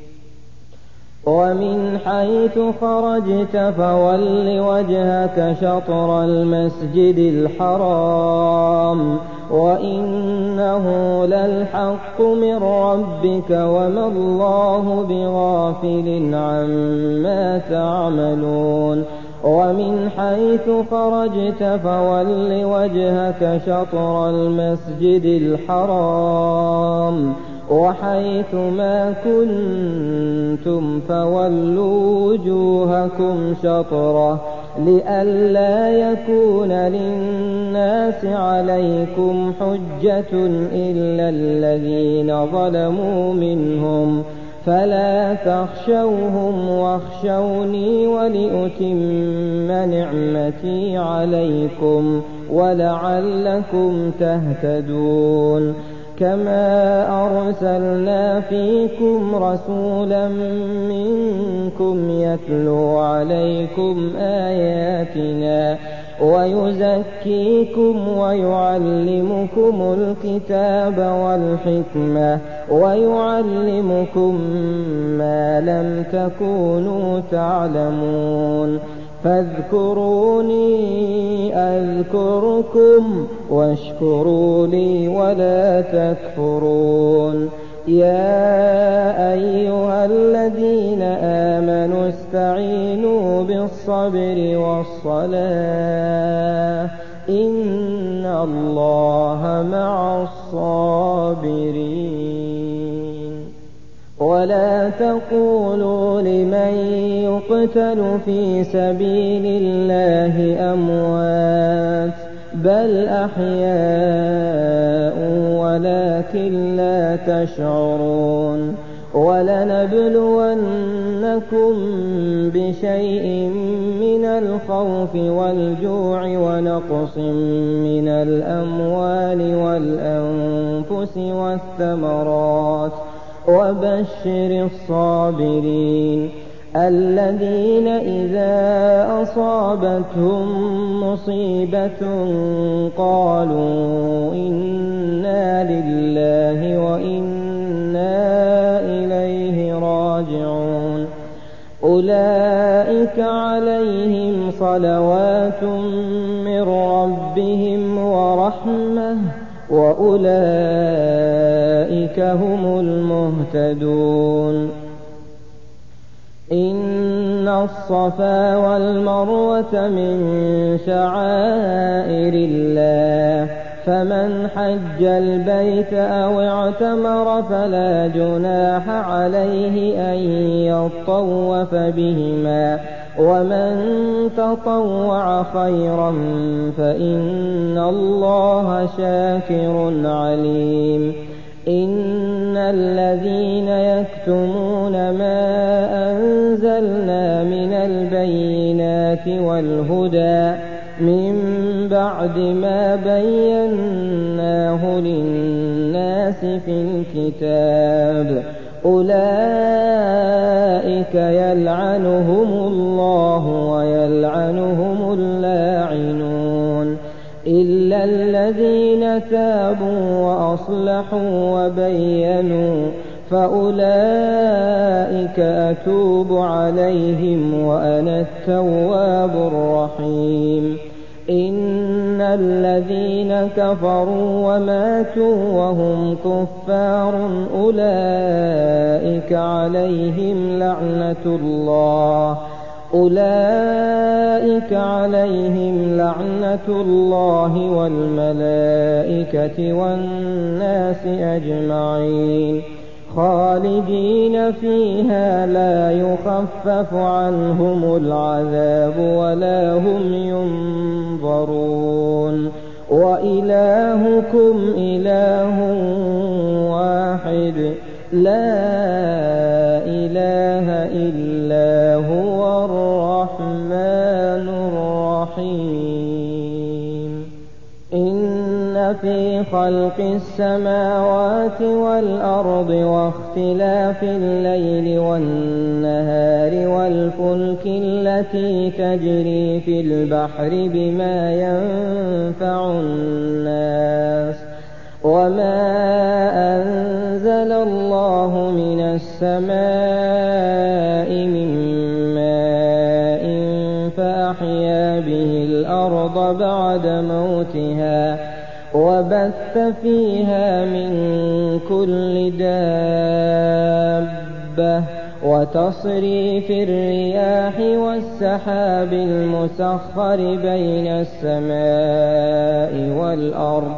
ومن حيث خرجت فول وجهك شطر المسجد الحرام وإنه للحق من ربك وما الله بغافل عما تعملون ومن حيث خرجت فول وجهك شطر المسجد الحرام وحيث ما كنتم فولوا وجوهكم شطره لئلا يكون للناس عليكم حجة إلا الذين ظلموا منهم فلا تخشوهم واخشوني ولأتم نعمتي عليكم ولعلكم تهتدون كما أرسلنا فيكم رسولا منكم يتلو عليكم آياتنا ويزكيكم ويعلمكم الكتاب والحكمة ويعلمكم ما لم تكونوا تعلمون فاذكروني أذكركم واشكروا لي ولا تكفرون يا أيها الذين آمنوا استعينوا بالصبر والصلاة إن الله مع الصابرين ولا تقولوا لمن يقتل في سبيل الله أموات بل أحياء ولكن لا تشعرون ولنبلونكم بشيء من الخوف والجوع ونقص من الأموال والأنفس والثمرات وبشر الصابرين الذين إذا أصابتهم مصيبة قالوا إنا لله وإنا إليه راجعون أولئك عليهم صلوات من ربهم ورحمة وأولئك هم المهتدون إن الصفا والمروة من شعائر الله فمن حج البيت أو اعتمر فلا جناح عليه أن يطوف بهما ومن تطوع خيرا فإن الله شاكر عليم إن الذين يكتمون ما أنزلنا من البينات والهدى من بعد ما بيناه للناس في الكتاب أولئك يلعنهم الله ويلعنهم اللاعنون إلا الذين تابوا وأصلحوا وبينوا فأولئك أتوب عليهم وأنا التواب الرحيم إن الذين كفروا وماتوا وهم كفار أولئك عليهم لعنة الله أولئك عليهم لعنة الله والملائكة والناس أجمعين خالدين فيها لا يخفف عنهم العذاب ولا هم ينظرون وإلهكم إله واحد لا إله إلا هو الرحمن الرحيم إن في خلق السماوات والأرض واختلاف الليل والنهار والفلك التي تجري في البحر بما ينفع الناس وما أنزل الله من السماء من ماء فأحيا به الأرض بعد موتها وبث فيها من كل دابة وتصريف الرياح والسحاب المسخر بين السماء والأرض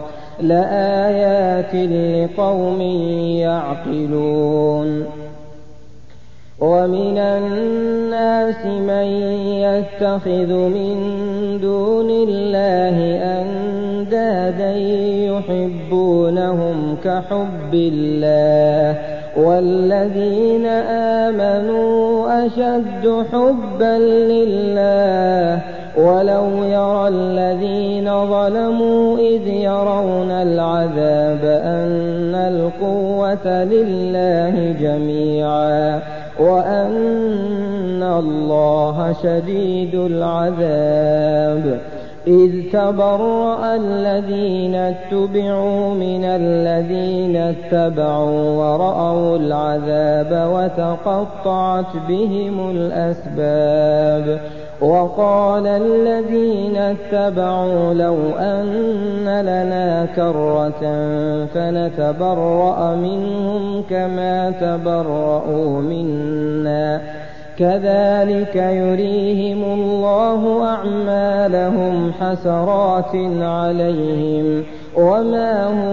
لآيات لقوم يعقلون ومن الناس من يتخذ من دون الله أندادا يحبونهم كحب الله والذين آمنوا أشد حبا لله ولو يرى الذين ظلموا إذ يرون العذاب أن القوة لله جميعا وأن الله شديد العذاب إذ تبرأ الذين اتبعوا من الذين اتبعوا ورأوا العذاب وتقطعت بهم الأسباب وقال الذين اتبعوا لو أن لنا كرة فنتبرأ منهم كما تبرأوا منا كذلك يريهم الله أعمالهم حسرات عليهم وما هم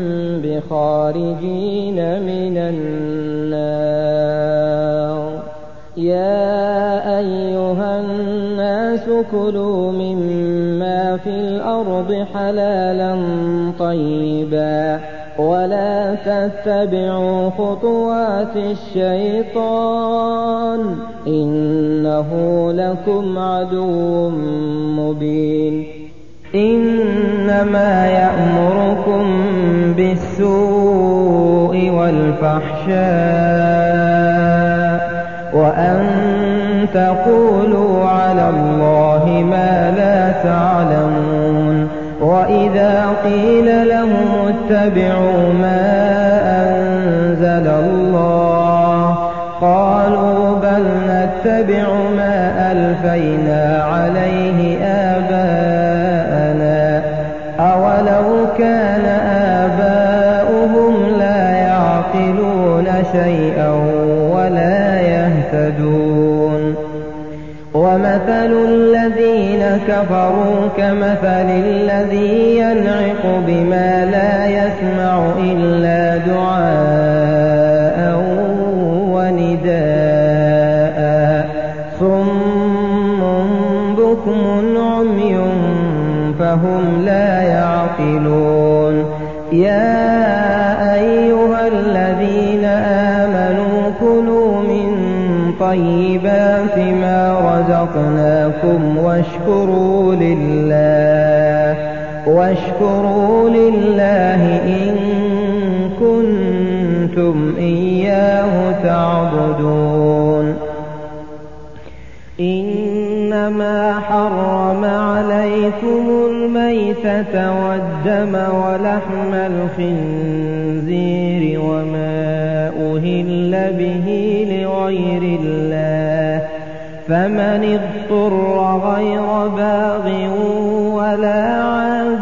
بخارجين من النار يا أيها الناس كلوا مما في الأرض حلالا طيبا ولا تتبعوا خطوات الشيطان إنه لكم عدو مبين إنما يأمركم بالسوء والفحشاء وأن تقولوا على الله ما لا تعلمون وإذا قيل لهم اتبعوا ما أنزل الله قالوا بل نتبع ما ألفينا عليه آباءنا أولو كان آباؤهم لا يعقلون شيئا ولا يهتدون ومثل الذين كفروا كمثل الذي ينعق بما لا يسمع إلا دعاء ونداء صم بكم عمي فهم لا يعقلون يا أيها الذين آمنوا كلوا من طيبات ما رزقناكم واشكروا لله واشكروا لله إن كنتم إياه تعبدون إنما حرم عليكم الميتة والدم ولحم الخنزير وما أهل به لغير الله فمن اضطر غير باغ ولا عاد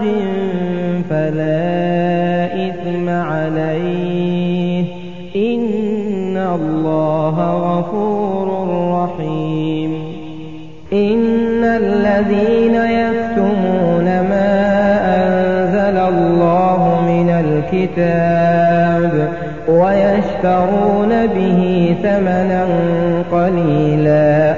فلا إثم عليه إن الله غفور رحيم إن الذين يكتمون ما أنزل الله من الكتاب ويشترون به ثمنا قليلا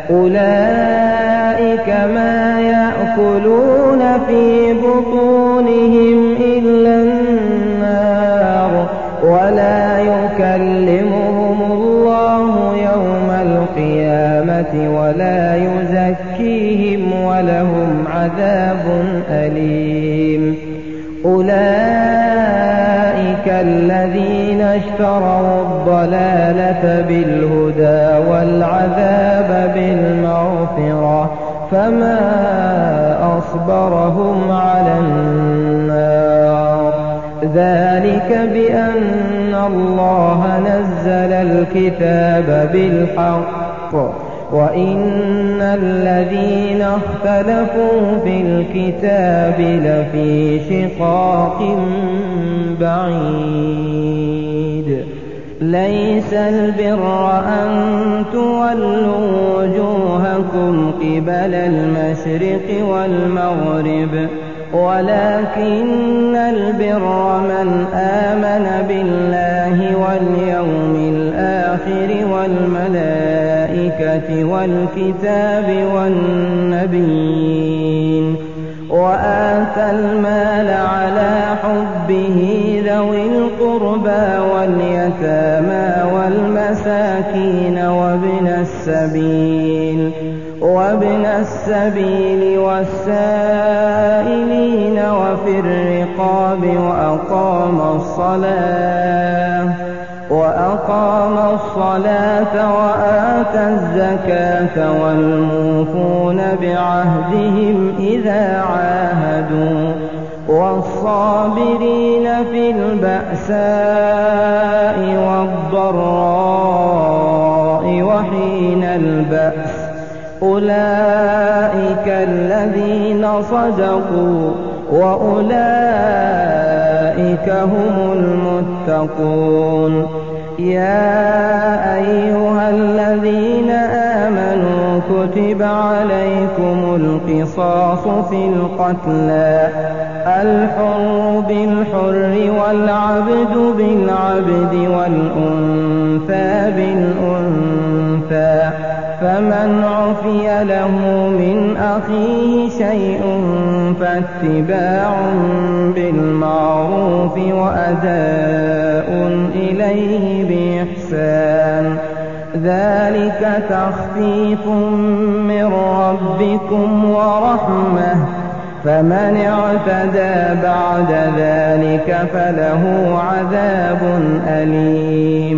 أولئك ما يأكلون في بطونهم إلا النار ولا يكلمهم الله يوم القيامة ولا يزكيهم ولهم عذاب أليم أولئك الذين اشتروا الضلالة بالهدى والعذاب بالمغفرة فما أصبرهم على النار ذلك بأن الله نزل الكتاب بالحق وإن الذين اختلفوا في الكتاب لفي شقاق بعيد ليس البر أن تولوا وجوهكم قبل المشرق والمغرب ولكن البر من آمن بالله واليوم الآخر والملائكة البينة والكتاب والنبيين وآتى المال على حبه ذوي القربى واليتامى والمساكين وابن السبيل وابن السبيل والسائلين وفي الرقاب وأقام الصلاة وأقام الصلاة وآتى الزكاة والموفون بعهدهم إذا عاهدوا والصابرين في البأساء والضراء وحين البأس أولئك الذين صدقوا وأولئك هم المتقون. يا أيها الذين آمنوا كتب عليكم القصاص في القتلى الحر بالحر والعبد بالعبد والأنثى بالأنثى فمن عفي له من أخيه شيء فاتباع بالمعروف وأداء إليه بإحسان ذلك تخفيف من ربكم ورحمة فمن اعتدى بعد ذلك فله عذاب أليم.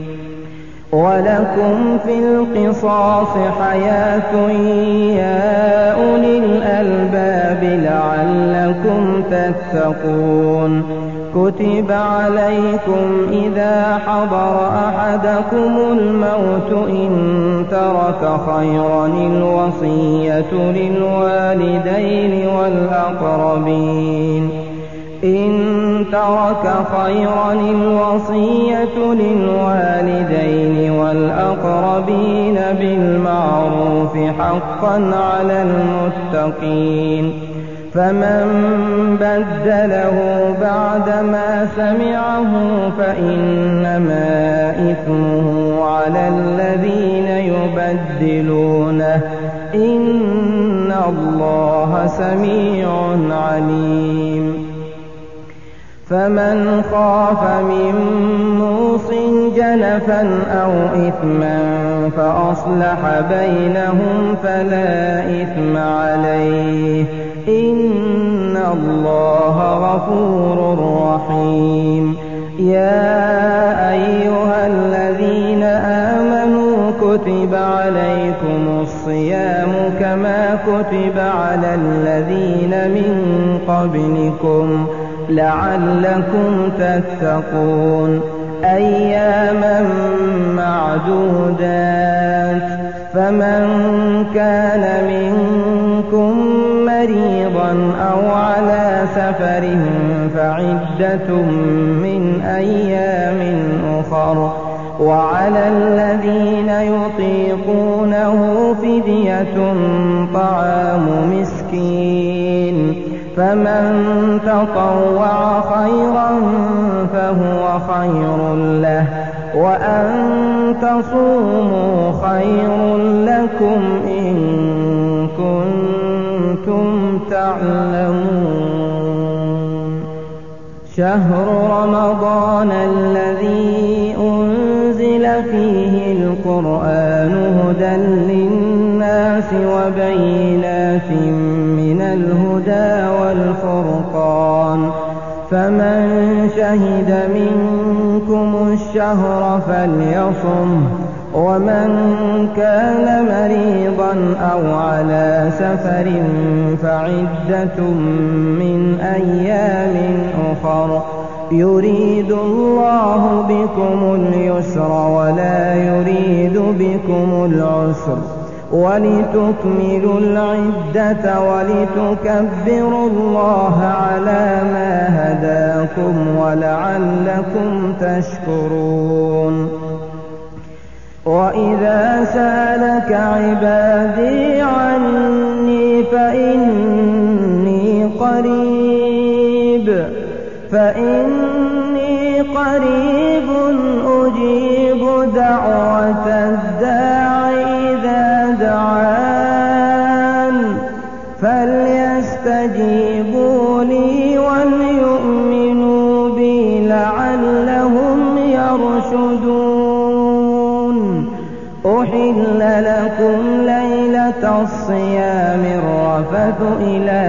ولكم في القصاص حياة يا أولي الألباب لعلكم تتقون. كتب عليكم إذا حضر أحدكم الموت إن ترك خيرا الوصية للوالدين والأقربين إن ترك خيرا الوصية للوالدين والأقربين بالمعروف حقا على المتقين. فمن بدله بعدما سمعه فإنما إثمه على الذين يبدلونه إن الله سميع عليم. فمن خاف من موص جنفا أو إثما فأصلح بينهم فلا إثم عليه إن الله غفور رحيم. يا أيها الذين آمنوا كتب عليكم الصيام كما كتب على الذين من قبلكم لعلكم تتقون أياما معدودات فمن كان منكم مريضا أو على سفر فعدة من أيام أخر وعلى الذين يطيقونه فدية طعام مسكين فمن تطوع خيرا فهو خير له وأن تصوموا خير لكم إن كنتم تعلمون. شهر رمضان الذي أنزل فيه القرآن هدى للناس وبينات من الهدى والفرقان فمن شهد منكم الشهر فليصم ومن كان مريضا أو على سفر فعدة من أيام أخر يريد الله بكم اليسر ولا يريد بكم العسر ولتكملوا العدة ولتكبروا الله على ما هداكم ولعلكم تشكرون. وإذا سألك عبادي عني فإني قريب فإني قريب أجيب دعوة الداع إذا لكم ليلة الصيام الرفث إلى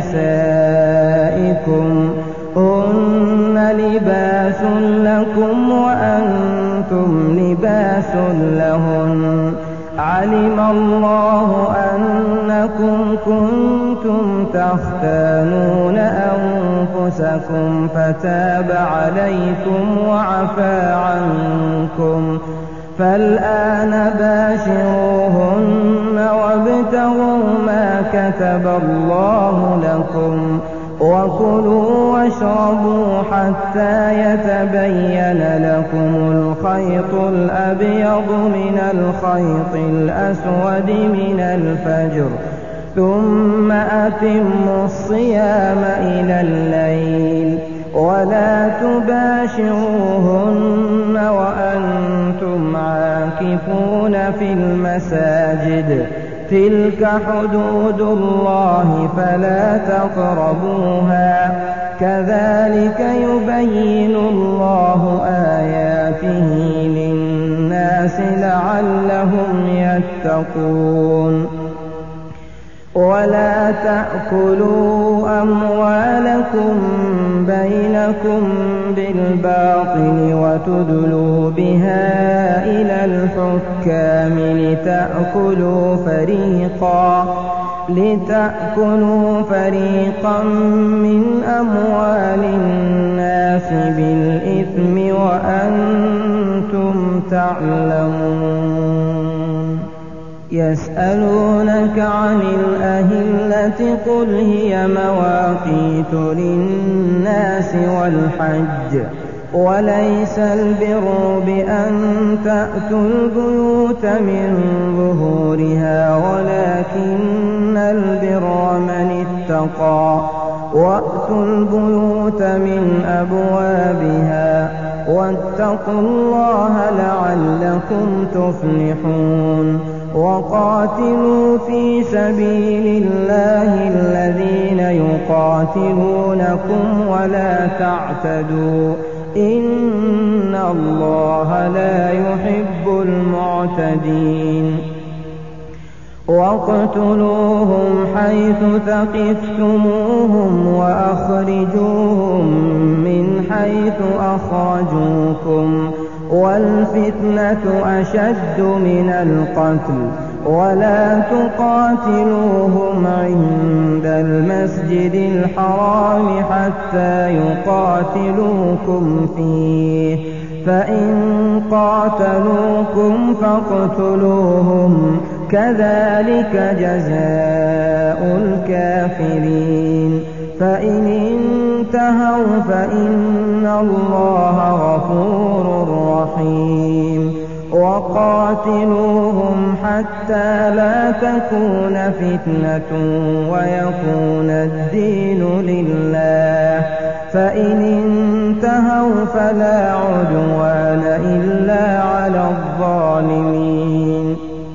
نسائكم هن لباس لكم وأنتم لباس لهن علم الله أنكم كنتم تختانون أنفسكم فتاب عليكم وعفى عنكم فالآن باشروهن وابتغوا ما كتب الله لكم وكلوا واشربوا حتى يتبين لكم الخيط الأبيض من الخيط الأسود من الفجر ثم أتموا الصيام إلى الليل ولا تباشروهن وأنتم عاكفون في المساجد تلك حدود الله فلا تقربوها كذلك يبين الله آياته للناس لعلهم يتقون ولا تأكلوا أموالكم بينكم بالباطل وتدلوا بها إلى الحكام لتأكلوا فريقا لتأكلوا فريقا من أموال الناس بالإثم وأنتم تعلمون يسألونك عن الأهلة قل هي مواقيت للناس والحج وليس البر بأن تأتوا البيوت من ظهورها ولكن البر من اتقى وأتوا البيوت من أبوابها واتقوا الله لعلكم تفلحون وقاتلوا في سبيل الله الذين يقاتلونكم ولا تعتدوا إن الله لا يحب المعتدين واقتلوهم حيث ثقفتموهم وأخرجوهم من حيث أخرجوكم والفتنة أشد من القتل ولا تقاتلوهم عند المسجد الحرام حتى يقاتلوكم فيه فإن قاتلوكم فاقتلوهم كذلك جزاء الكافرين فإن انتهوا فإن الله غفور رحيم وقاتلوهم حتى لا تكون فتنة ويكون الدين لله فإن انتهوا فلا عدوان إلا على الظالمين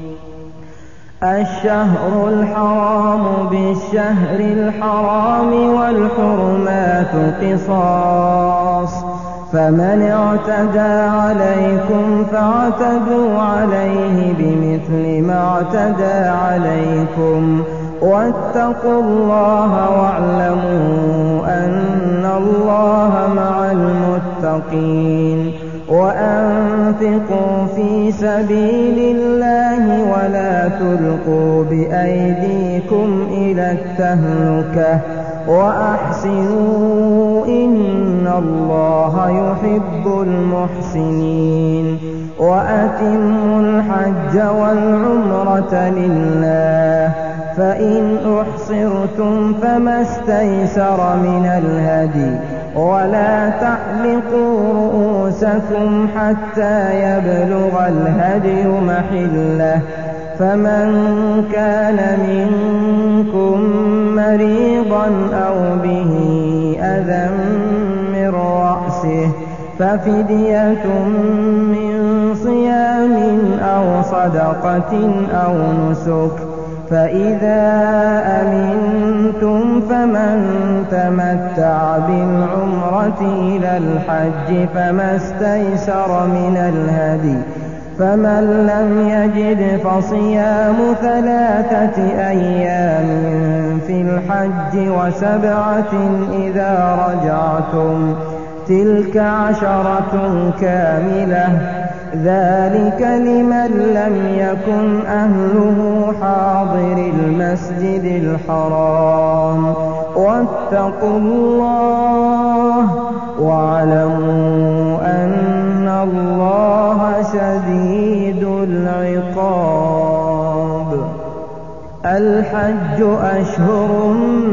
الشهر الحرام بالشهر الحرام والحرمات قصاص فمن اعتدى عليكم فاعتدوا عليه بمثل ما اعتدى عليكم واتقوا الله واعلموا أن الله مع المتقين وأنفقوا في سبيل الله ولا تلقوا بأيديكم إلى التهلكة وأحسنوا إن الله يحب المحسنين وأتموا الحج والعمرة لله فإن أحصرتم فما استيسر من الهدي ولا تحلقوا رؤوسكم حتى يبلغ الهدي محله فمن كان منكم مريضا أو به أذى من رأسه ففدية من صيام أو صدقة أو نسك فإذا أمنتم فمن تمتع بالعمرة إلى الحج فما استيسر من الهدي فمن لم يجد فصيام ثلاثة أيام في الحج وسبعة إذا رجعتم تلك عشرة كاملة ذلك لمن لم يكن أهله حاضر المسجد الحرام واتقوا الله واعلموا أن الله شديد العقاب. الحج أشهر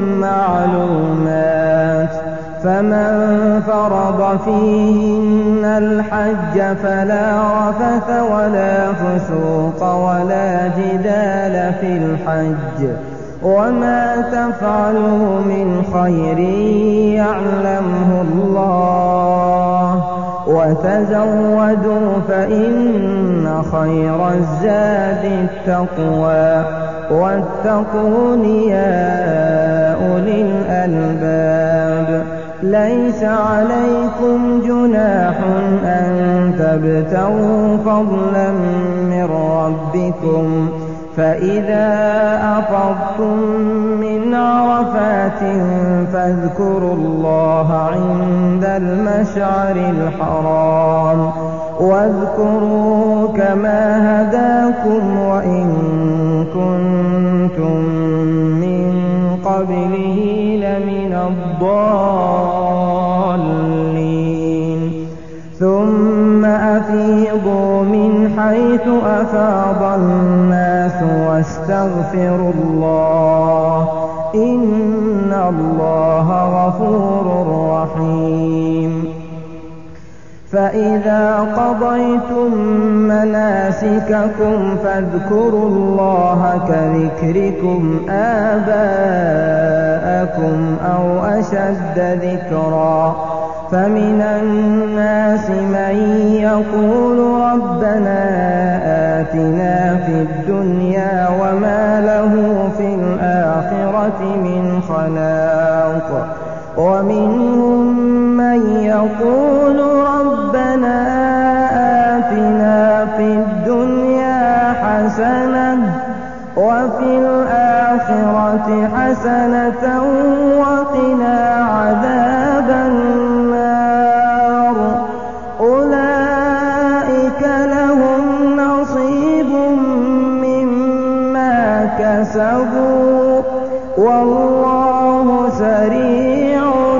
معلومات فمن فرض فيهن الحج فلا رفث ولا فسوق ولا جدال في الحج وما تفعلوا من خير يعلمه الله وتزودوا فإن خير الزاد التقوى واتقون يا أولي الألباب. ليس عليكم جناح أن تبتغوا فضلا من ربكم فإذا أفضتم من عرفات فاذكروا الله عند المشعر الحرام واذكروا كما هداكم وإن كنتم من قبله لمن الضالين. ثم أفيضوا من حيث أفاض الناس واستغفروا الله إن الله غفور رحيم. فإذا قضيتم مناسككم فاذكروا الله كذكركم آباءكم أو أشد ذكرا فمن الناس من يقول ربنا آتنا في الدنيا وما له في الآخرة من خلاق ومنهم من يقول ربنا آتنا في الدنيا حسنة وفي الآخرة حسنة وقنا عذاب النار. أولئك لهم نصيب مما كسبوا والله سريع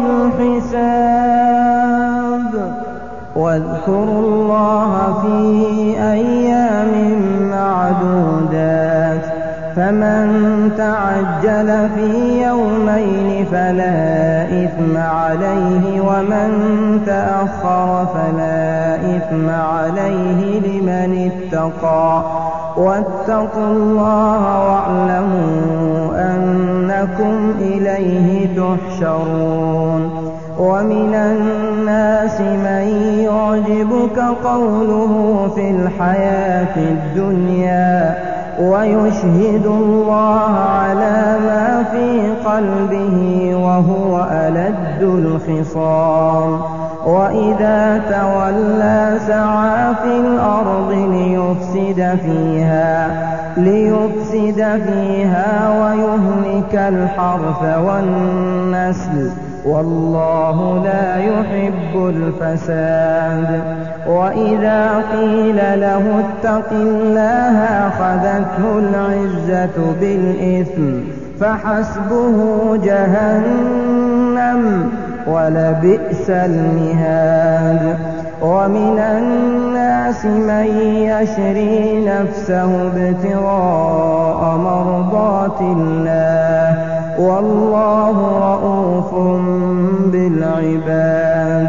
الحساب. واذكروا الله في أيام معدودات فمن تعجل في يومين فلا إثم عليه ومن تأخر فلا إثم عليه لمن اتقى واتقوا الله واعلموا أنكم إليه تحشرون. ومن الناس من يعجبك قوله في الحياة الدنيا ويشهد الله على ما في قلبه وهو ألد الخصام وإذا تولى سعى في الأرض ليفسد فيها ليفسد فيها ويهلك الحرث والنسل والله لا يحب الفساد. وإذا قيل له اتق الله أخذته العزة بالإثم فحسبه جهنم ولبئس المهاد. ومن الناس من يشري نفسه ابتغاء مرضات الله والله رءوف بالعباد.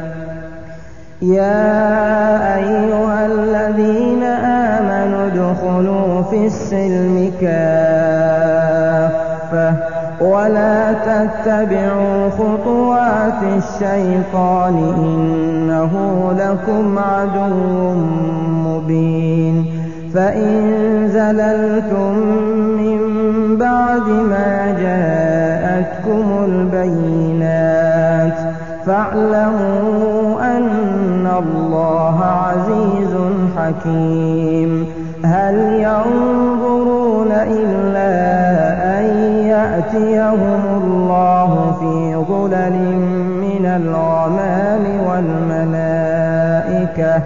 يا أيها الذين آمنوا ادخلوا في السلم كافة ولا تتبعوا خطوات الشيطان إنه لكم عدو مبين. فإن زللتم من بعد ما جاءتكم البينات فاعلموا أن الله عزيز حكيم. والملائكة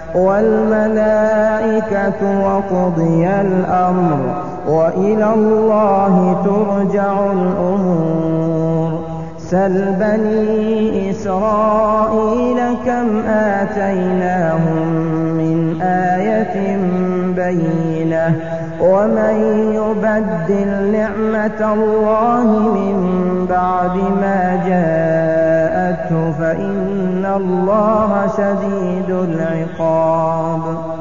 والملائكة وقضي الأمر وإلى الله ترجع الأمور. سل بني إسرائيل كم آتيناهم من آية بينة ومن يبدل نعمة الله من بعد ما جاءته فإن الله شديد العقاب.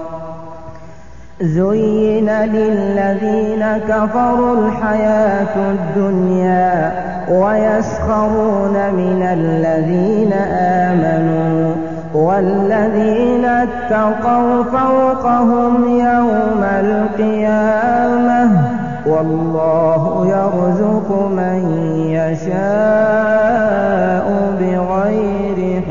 زين للذين كفروا الحياة الدنيا ويسخرون من الذين آمنوا والذين اتقوا فوقهم يوم القيامة والله يرزق من يشاء بغير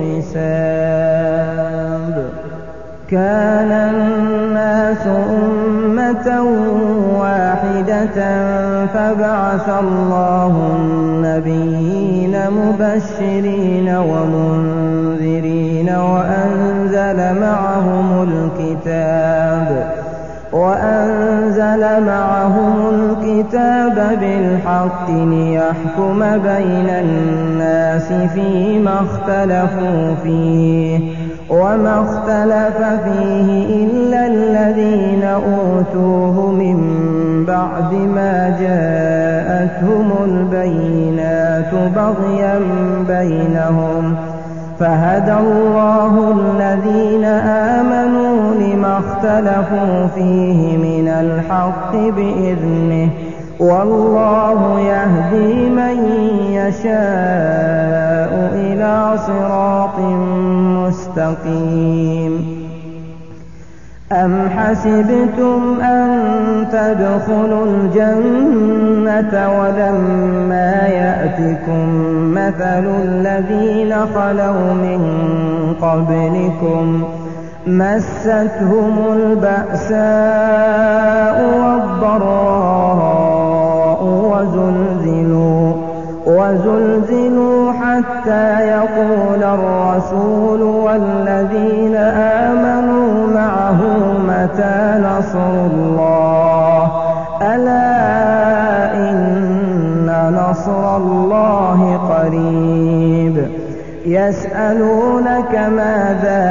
حساب. كان الناس أمة واحدة فبعث الله النبيين مبشرين ومنذرين وأنزل معهم الكتاب وأنزل معهم الكتاب بالحق ليحكم بين الناس فيما اختلفوا فيه وما اختلف فيه إلا الذين أوتوه من بعد ما جاءتهم البينات بغيا بينهم فهدى الله الذين آمنوا لما اختلفوا فيه من الحق بإذنه والله يهدي من يشاء إلى صراط مستقيم. أم حسبتم أن تدخلوا الجنة ولما يأتكم مثل الذين خلوا من قبلكم مستهم البأساء والضراء وزلزلوا وزلزلوا حتى يقول الرسول والذين آمنوا معه متى نصر الله ألا إن نصر الله قريب. يسألونك ماذا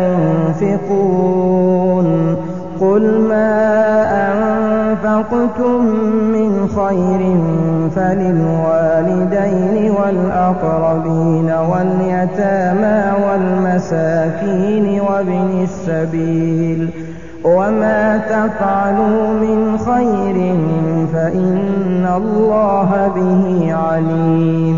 ينفقون قل ما أنفقتم من خير فللوالدين والأقربين واليتامى والمساكين وابن السبيل وما تفعلوا من خير فإن الله به عليم.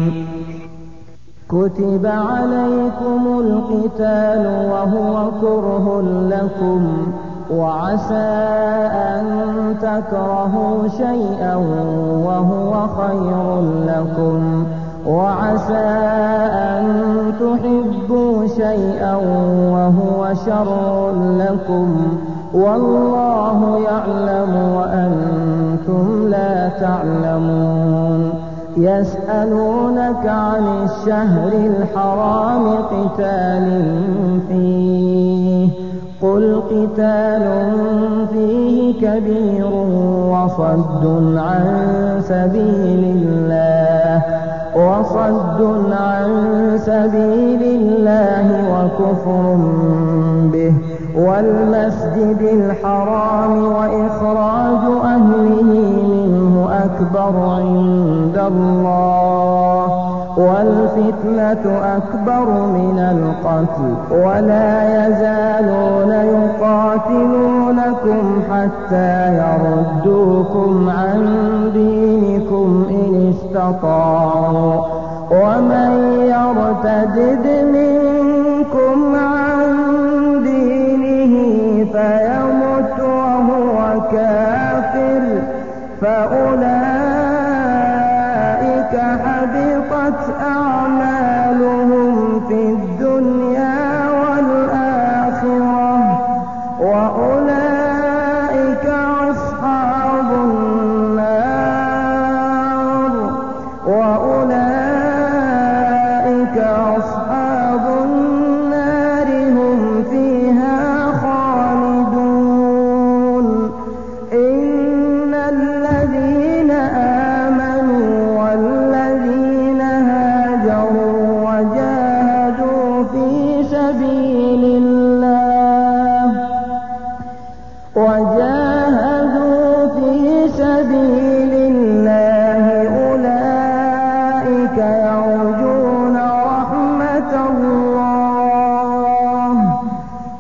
كتب عليكم القتال وهو كره لكم وعسى أن تكرهوا شيئا وهو خير لكم وعسى أن تحبوا شيئا وهو شر لكم والله يعلم وأنتم لا تعلمون. يسألونك عن الشهر الحرام قتال فيه قل قتال فيه كبير وصد عن سبيل الله وصد عن سبيل الله وكفر به والمسجد الحرام وإخراج أهله منه أكبر عند الله والفتنة أكبر من القتل ولا يزالون يقاتلونكم حتى يردوكم عن دينكم إن استطاعوا ومن يرتد منكم عن دينه فيمت وهو كافر فأولئك حبطت أعمالهم في الدنيا والآخرة وأولئك أصحاب النار وأولئك أصحاب النار هم فيها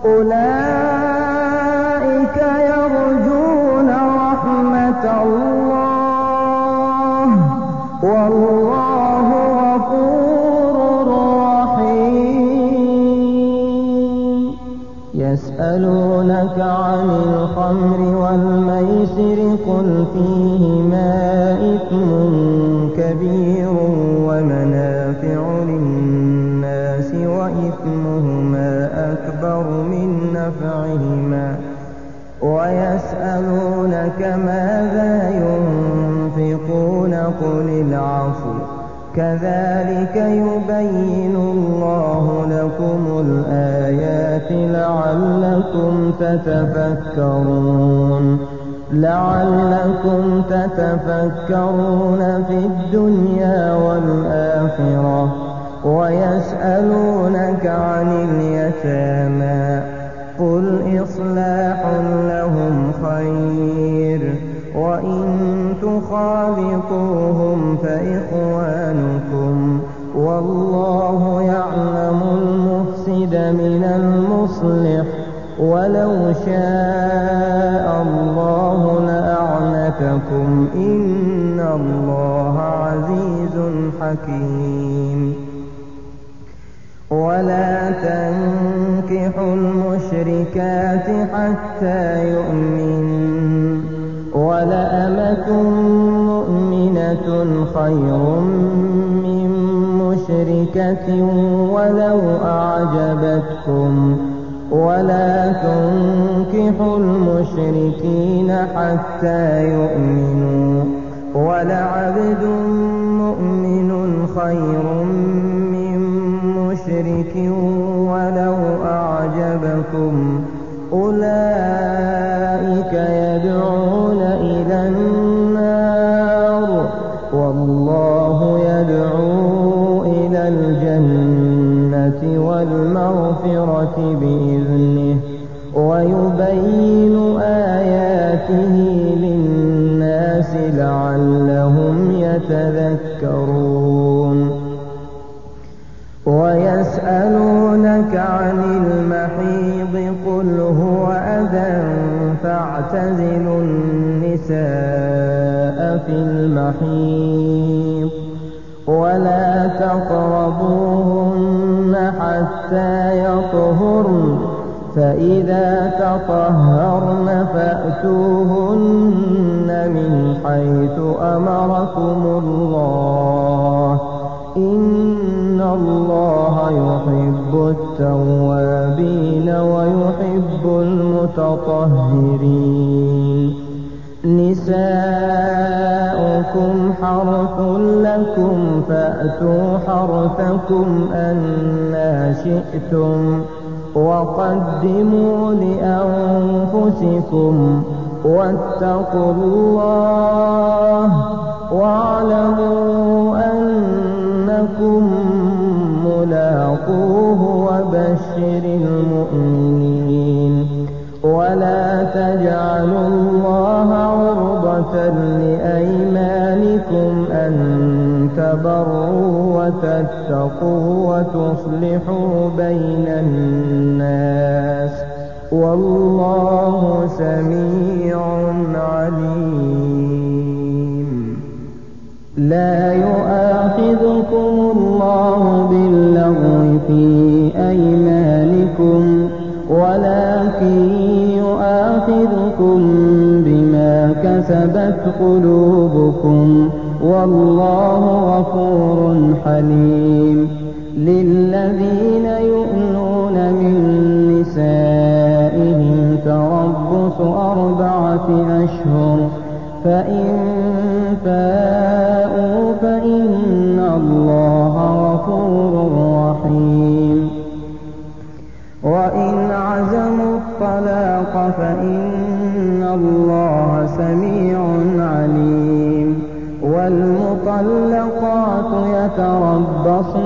أولئك يرجون رحمة الله والله غفور رحيم. يسألونك عن الخمر والميسر قل فيهما إثم كبير ومنافع للناس وإثمهما أكبر من نفعهما ويسألونك ماذا ينفقون قل العفو كذلك يبين الله لكم الآيات لعلكم تتفكرون لعلكم تتفكرون في الدنيا والآخرة. ويسألونك عن اليتامى قل إصلاح لهم خير وإن تخالطوهم فإخوانكم والله يعلم المفسد من المصلح ولو شاء الله لأعنتكم إن الله عزيز حكيم. ولا تنكحوا المشركات حتى يؤمنوا ولأمة مؤمنة خير من مشركة ولو أعجبتكم ولا تنكحوا المشركين حتى يؤمنوا ولعبد مؤمن خير من مشرك ولو أعجبكم أولئك يدعون إلى النار والله يدعو إلى الجنة والمغفرة بإذنه ويبين آياته للناس لعلهم يتذكرون. ويسألونك عن المحيض قل هو أذى فاعتزلوا النساء في المحيض ولا تقربوهن حتى يطهرن فإذا تطهرن فأتوهن من حيث أمركم الله إن الله يحب التوابين ويحب المتطهرين. نساؤكم حرث لكم فأتوا حرثكم أنى شئتم وقدموا لأنفسكم واتقوا الله واعلموا أنكم ملاقوه وبشر المؤمنين. ولا تجعلوا الله عرضة لأيمانكم أن تبروا وتتقوا وتصلحوا بين الناس والله سميع عليم. لا يؤاخذكم الله باللغو في أيمانكم ولكن يؤاخذكم بما كسبت قلوبكم والله غفور حليم. للذين يؤلون من نسائهم تربص أربعة أشهر فإن فاءوا فإن الله غفور رحيم. وإن عزموا الطلاق فإن الله سميع عليم. والمطلقات يتربصن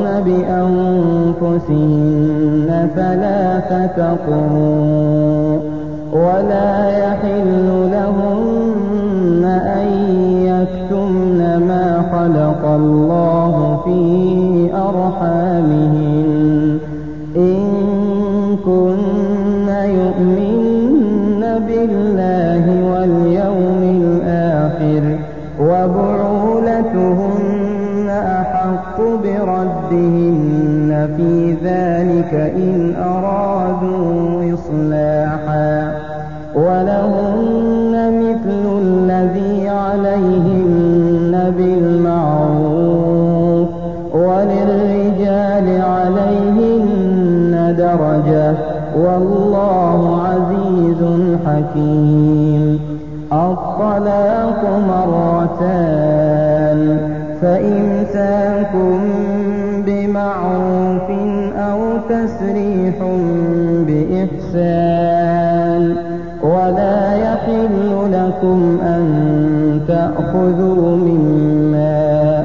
بأنفسهن ثلاثة قروء ولا يحل لهن أن يكتمن ما خلق الله في أرحامهن إن كن يؤمن بالله واليوم الآخر وبعولتهن أحق بردهن في ذلك إن أرادوا إصلاحا ولهن مثل الذي عليهن بالمعروف وللرجال عليهن درجة والله عزيز حكيم. الطلاق مرتان فإمساك بمعروف أو تسريح بإحسان ولا يحل لكم أن تأخذوا مما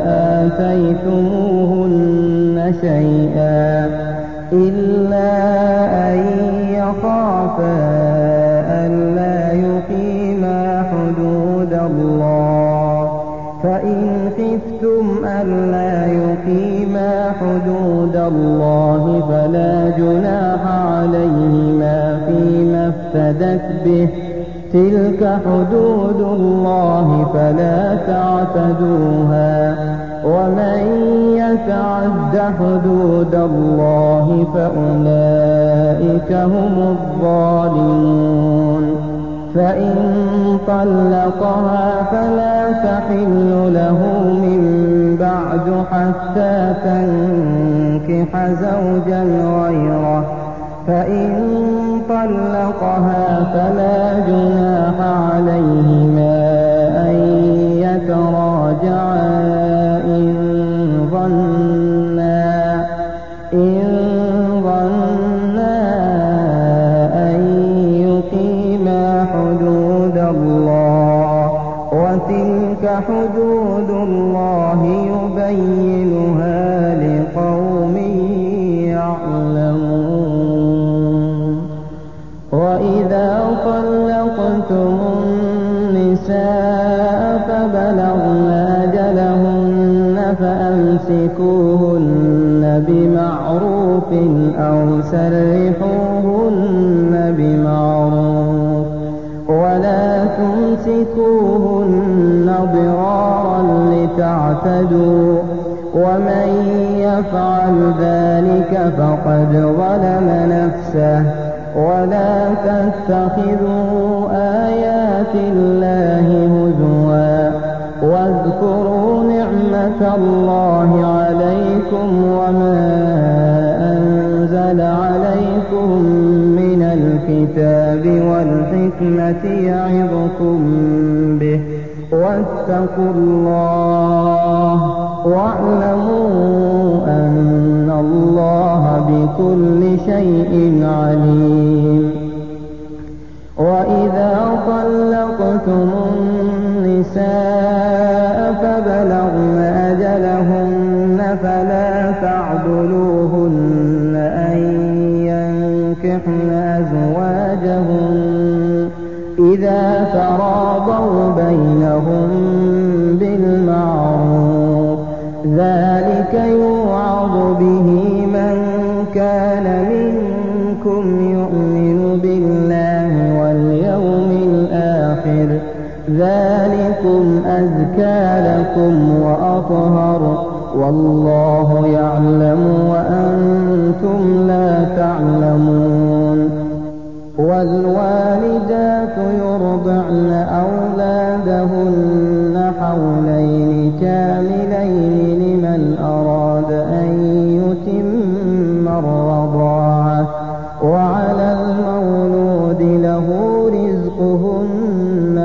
آتيتموهن شيئا إلا أن يخافا ألا يقيما حدود الله فإن خفتم ألا يقيما حدود الله فلا جناح عليهما فيما افتدت به تلك حدود الله فلا تعتدوها ومن يتعد حدود الله فأولئك هم الظالمون. فإن طلقها فلا تحل له من بعد حتى تنكح زوجا غيره فإن طلقها فلا جناح عليهما أن يتراجعا إن ظنا إن ظنا أن يقيما حدود الله وتلك حدود الله يبينها لقوم يعلمون. وإذا طلقتم النساء فبلغن أجلهن فأمسكوهن بمعروف أو سرحوهن بمعروف ولا تمسكوهن ضرارا لتعتدوا ومن يفعل ذلك فقد ظلم نفسه ولا تتخذوا آيات الله هزوا واذكروا نعمة الله عليكم وما أنزل عليكم من الكتاب والحكمة يعظكم به واتقوا الله واعلموا أن الله بكل شيء عليم. وإذا طلقتم النساء فبلغن أجلهن فلا تعضلوهن أن ينكحن أزواجهن إذا تراضوا بينهم بالمعروف ذلك يوعظ به من كان منكم يؤمن بالله واليوم الآخر ذلكم أزكى لكم وأطهر والله يعلم وأنتم لا تعلمون. والوالدات يرضعن أولادهن حولين كاملين لمن أراد أن يتم الرضاعة وعلى المولود له رزقهن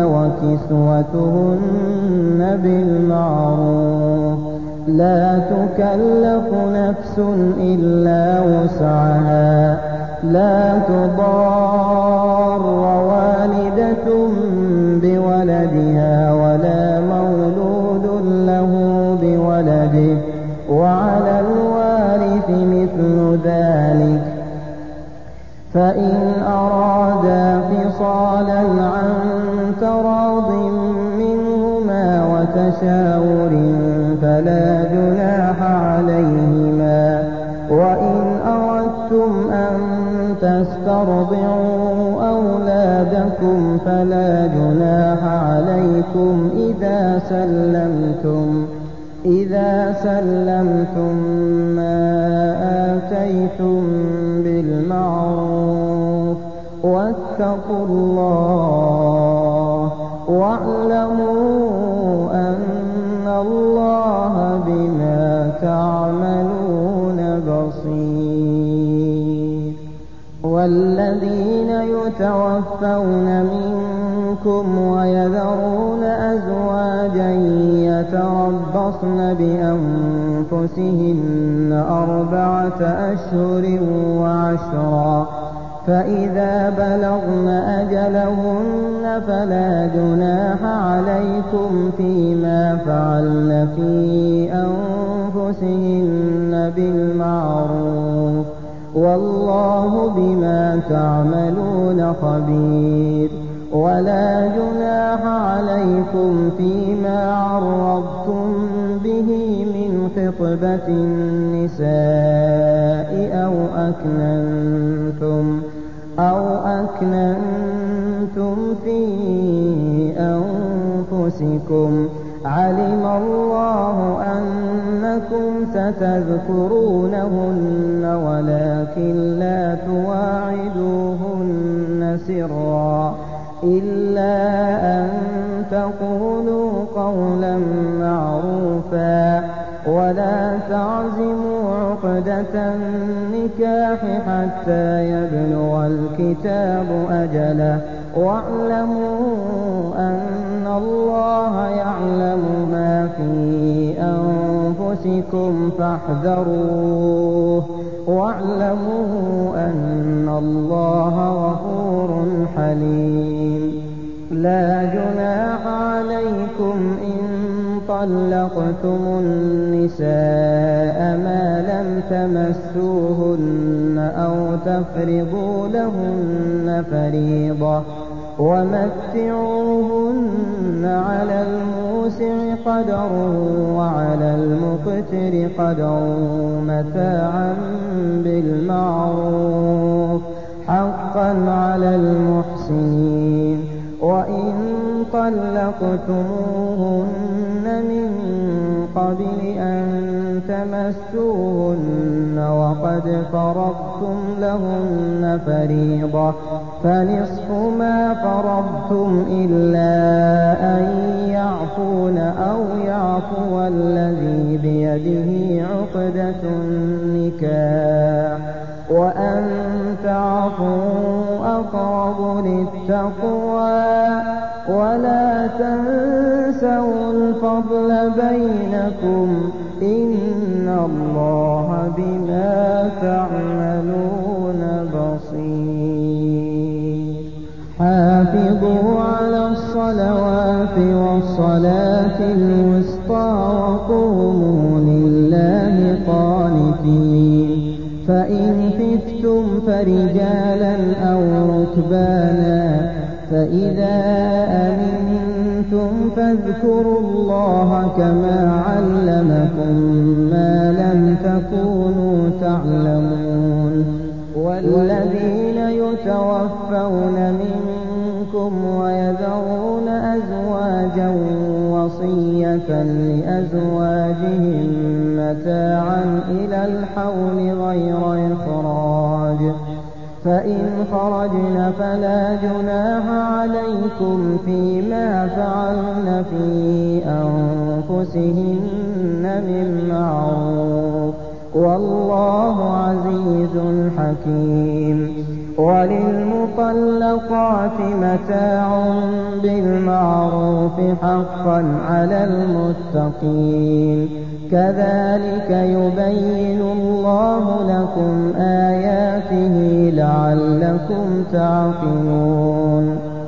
وكسوتهن بالمعروف لا تكلف نفس إلا وسعها لا تضار والدة بولدها ولا مولود له بولده وعلى الوارث مثل ذلك فإن أرادا فصالا عن تراض منهما وتشاور فلا جناح عليهما. وإن أردتم أن فاسترضعوا أولادكم فلا جناح عليكم إذا سلمتم إذا سلمتم ما آتيتم بالمعروف واتقوا الله واعلموا أن الله بما تعملون بصير. والذين يتوفون منكم ويذرون أزواجا يتربصن بأنفسهن أربعة أشهر وعشرا فإذا بلغن أجلهن فلا جناح عليكم فيما فعلن في أنفسهن بالمعروف والله بما تعملون خبير. ولا جناح عليكم فيما عرضتم به من خطبة النساء أو أكننتم أو أكننتم في أنفسكم علم الله أنكم ستذكرونهن ولكن لا تواعدوهن سرا إلا أن تقولوا قولا معروفا ولا تعزموا عقدة النكاح حتى يبلغ الكتاب أجله واعلموا أن الله يعلم ما في أنفسكم فاحذروه واعلموا أن الله غفور حليم. لا جناح عليكم إن طلقتم النساء ما لم تمسوهن أو تفرضوا لهن فريضة ومتعوهن على الموسع قدره وعلى المقتر قدره متاعا بالمعروف حقا على المحسنين. وإن طلقتموهن من قبل أن تمسوهن وقد فرضتم لهن فريضة فنصف ما فرضتم إلا أن يعفون أو يعفو الذي بيده عقدة النكاح وأن تعفوا أقرب للتقوى ولا تنسوا الفضل بينكم إن الله بما تعملون بصير. حافظوا على الصلوات والصلاة الوسطى وقوموا لله قانتين. فإن خفتم فرجالا أو ركبانا فإذا أمنتم فاذكروا الله كما علمكم ما لم تكونوا تعلمون. والذين يتوفون منكم ويذرون أزواجا وصية لأزواجهم متاعا إلى الحول غير إخراج فإن خرجن فلا جناح عليكم فيما فعلن في أنفسهن من معروف والله عزيز حكيم. وللمطلقات متاع بالمعروف حقا على المتقين. كذلك يبين الله لكم آياته لعلكم تعقلون.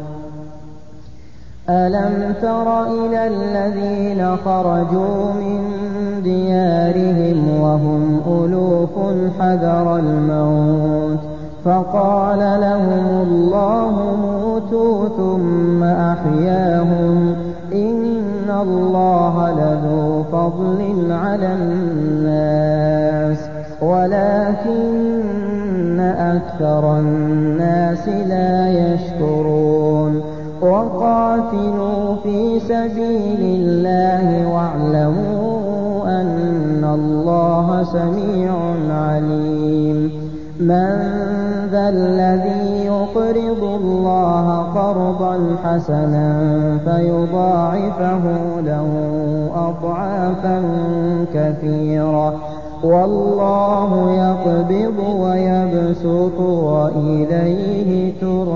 ألم تر إلى الذين خرجوا من ديارهم وهم ألوف حذر الموت فقال لهم الله موتوا ثم أحياهم إن الله لذو فضل على الناس ولكن أكثر الناس لا يشكرون وقاتلوا في سبيل الله واعلموا أن الله سميع عليم من ذا الذي يقرض الله قرضا حسنا فيضاعفه له أضعافا كثيرة والله يقبض ويبسط وإليه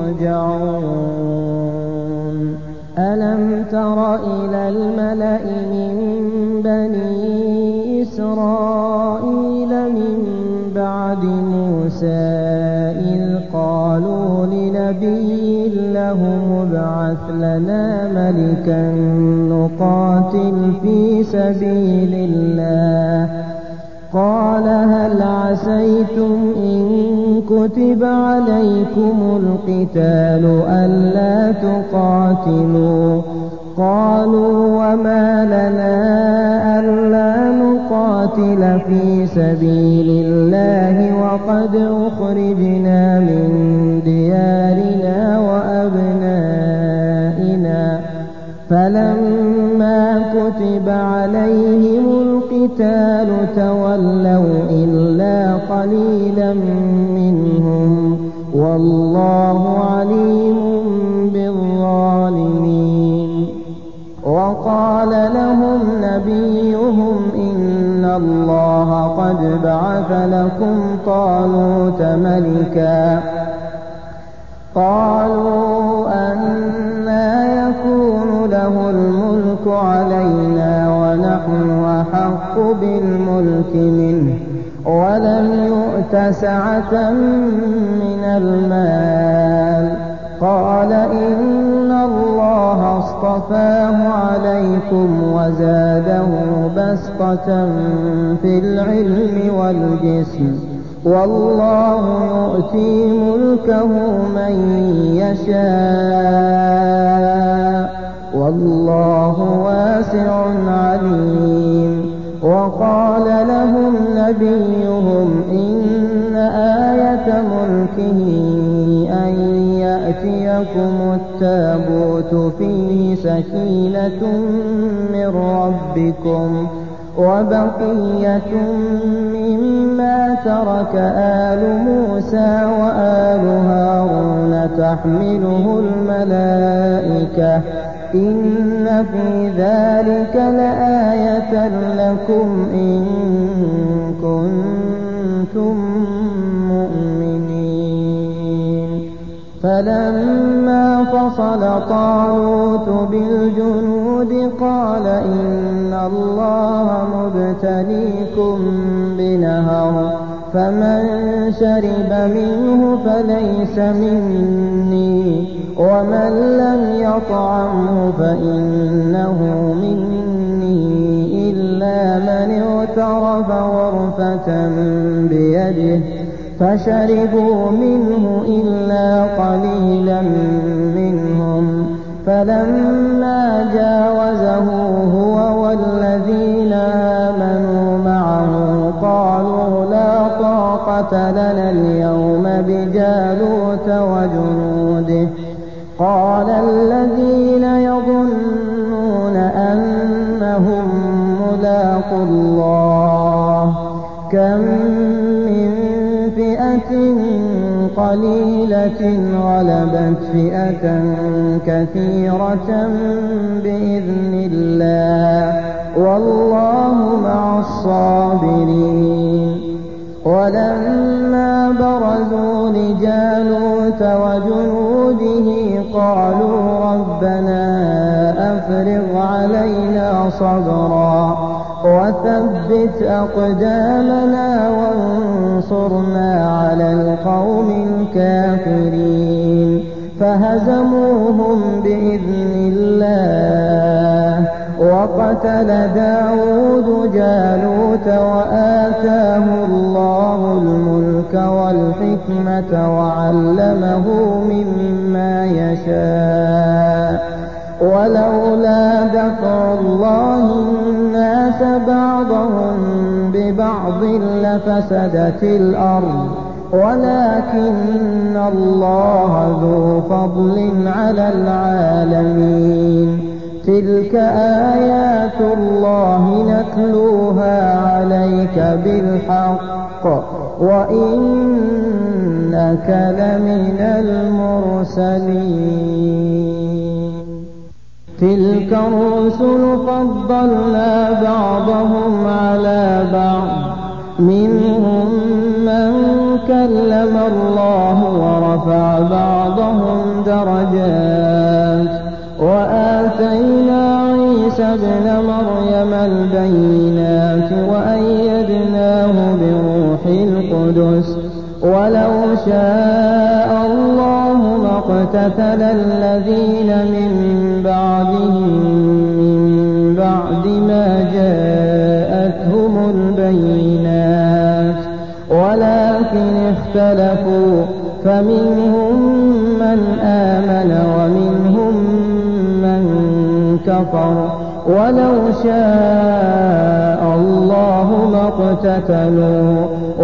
ترجعون ألم تر إلى الملأ من بني إسرائيل من بعد موسى إذ قالوا لنبي له ابعث لنا ملكا نقاتل في سبيل الله قال هل عسيتم إن كتب عليكم القتال ألا تقاتلوا قالوا وما لنا ألا نقاتل في سبيل الله وقد أخرجنا من ديارنا وأبنائنا فلما كتب عليهم القتال تولوا إلا قليلا منهم والله عليم بالظالمين وقال لهم نبيهم إن الله قد بعث لكم طالوت ملكا قالوا أنى يكون له الملك علينا ونحن أحق بالملك منه ولم يؤت سعة من المال قال إن الله اصطفاه عليكم وزاده بسطة في العلم والجسم والله يؤتي ملكه من يشاء والله واسع عليم وقال لهم نبيهم إن آية ملكه أن يأتيكم التابوت فيه سكينة من ربكم وبقية مما ترك آل موسى وآل هارون تحمله الملائكة إن في ذلك لآية لكم إن كنتم مؤمنين فلما فصل طالوت بالجنود قال إن الله مبتليكم بنهر فمن شرب منه فليس مني ومن لم يطعمه فإنه مني إلا من اغترف غرفة بيده فشربوا منه إلا قليلا منهم فلما جاوزه هو والذين آمنوا معه قالوا لا طاقة لنا اليوم بجالوت وجنوده قال الذين يظنون أنهم ملاقو الله كم من فئة قليلة غلبت فئة كثيرة بإذن الله والله مع الصابرين ولما برزوا لجالوت وجنوده قالوا ربنا أفرغ علينا صبرا وثبت أقدامنا وانصرنا على القوم الكافرين فهزموهم بإذن الله وقتل داود جالوت وآتاه الله الملك والحكمة وعلمه مما يشاء ولولا دفع الله الناس بعضهم ببعض لفسدت الأرض ولكن الله ذو فضل على العالمين. تلك آيات الله نتلوها عليك بالحق وإنك لمن المرسلين. تلك الرسل فضلنا بعضهم على بعض، منهم من كلم الله ورفع بعضهم درجات، وآتينا عيسى ابن مريم البينات وأيدناه بروح القدس، ولو شاء الله ما اقتتل الذين من بعدهم من بعد ما جاءتهم البينات، ولكن اختلفوا فمنهم من آمن ومنهم من كفر، ولو شاء الله ما اقتتلوا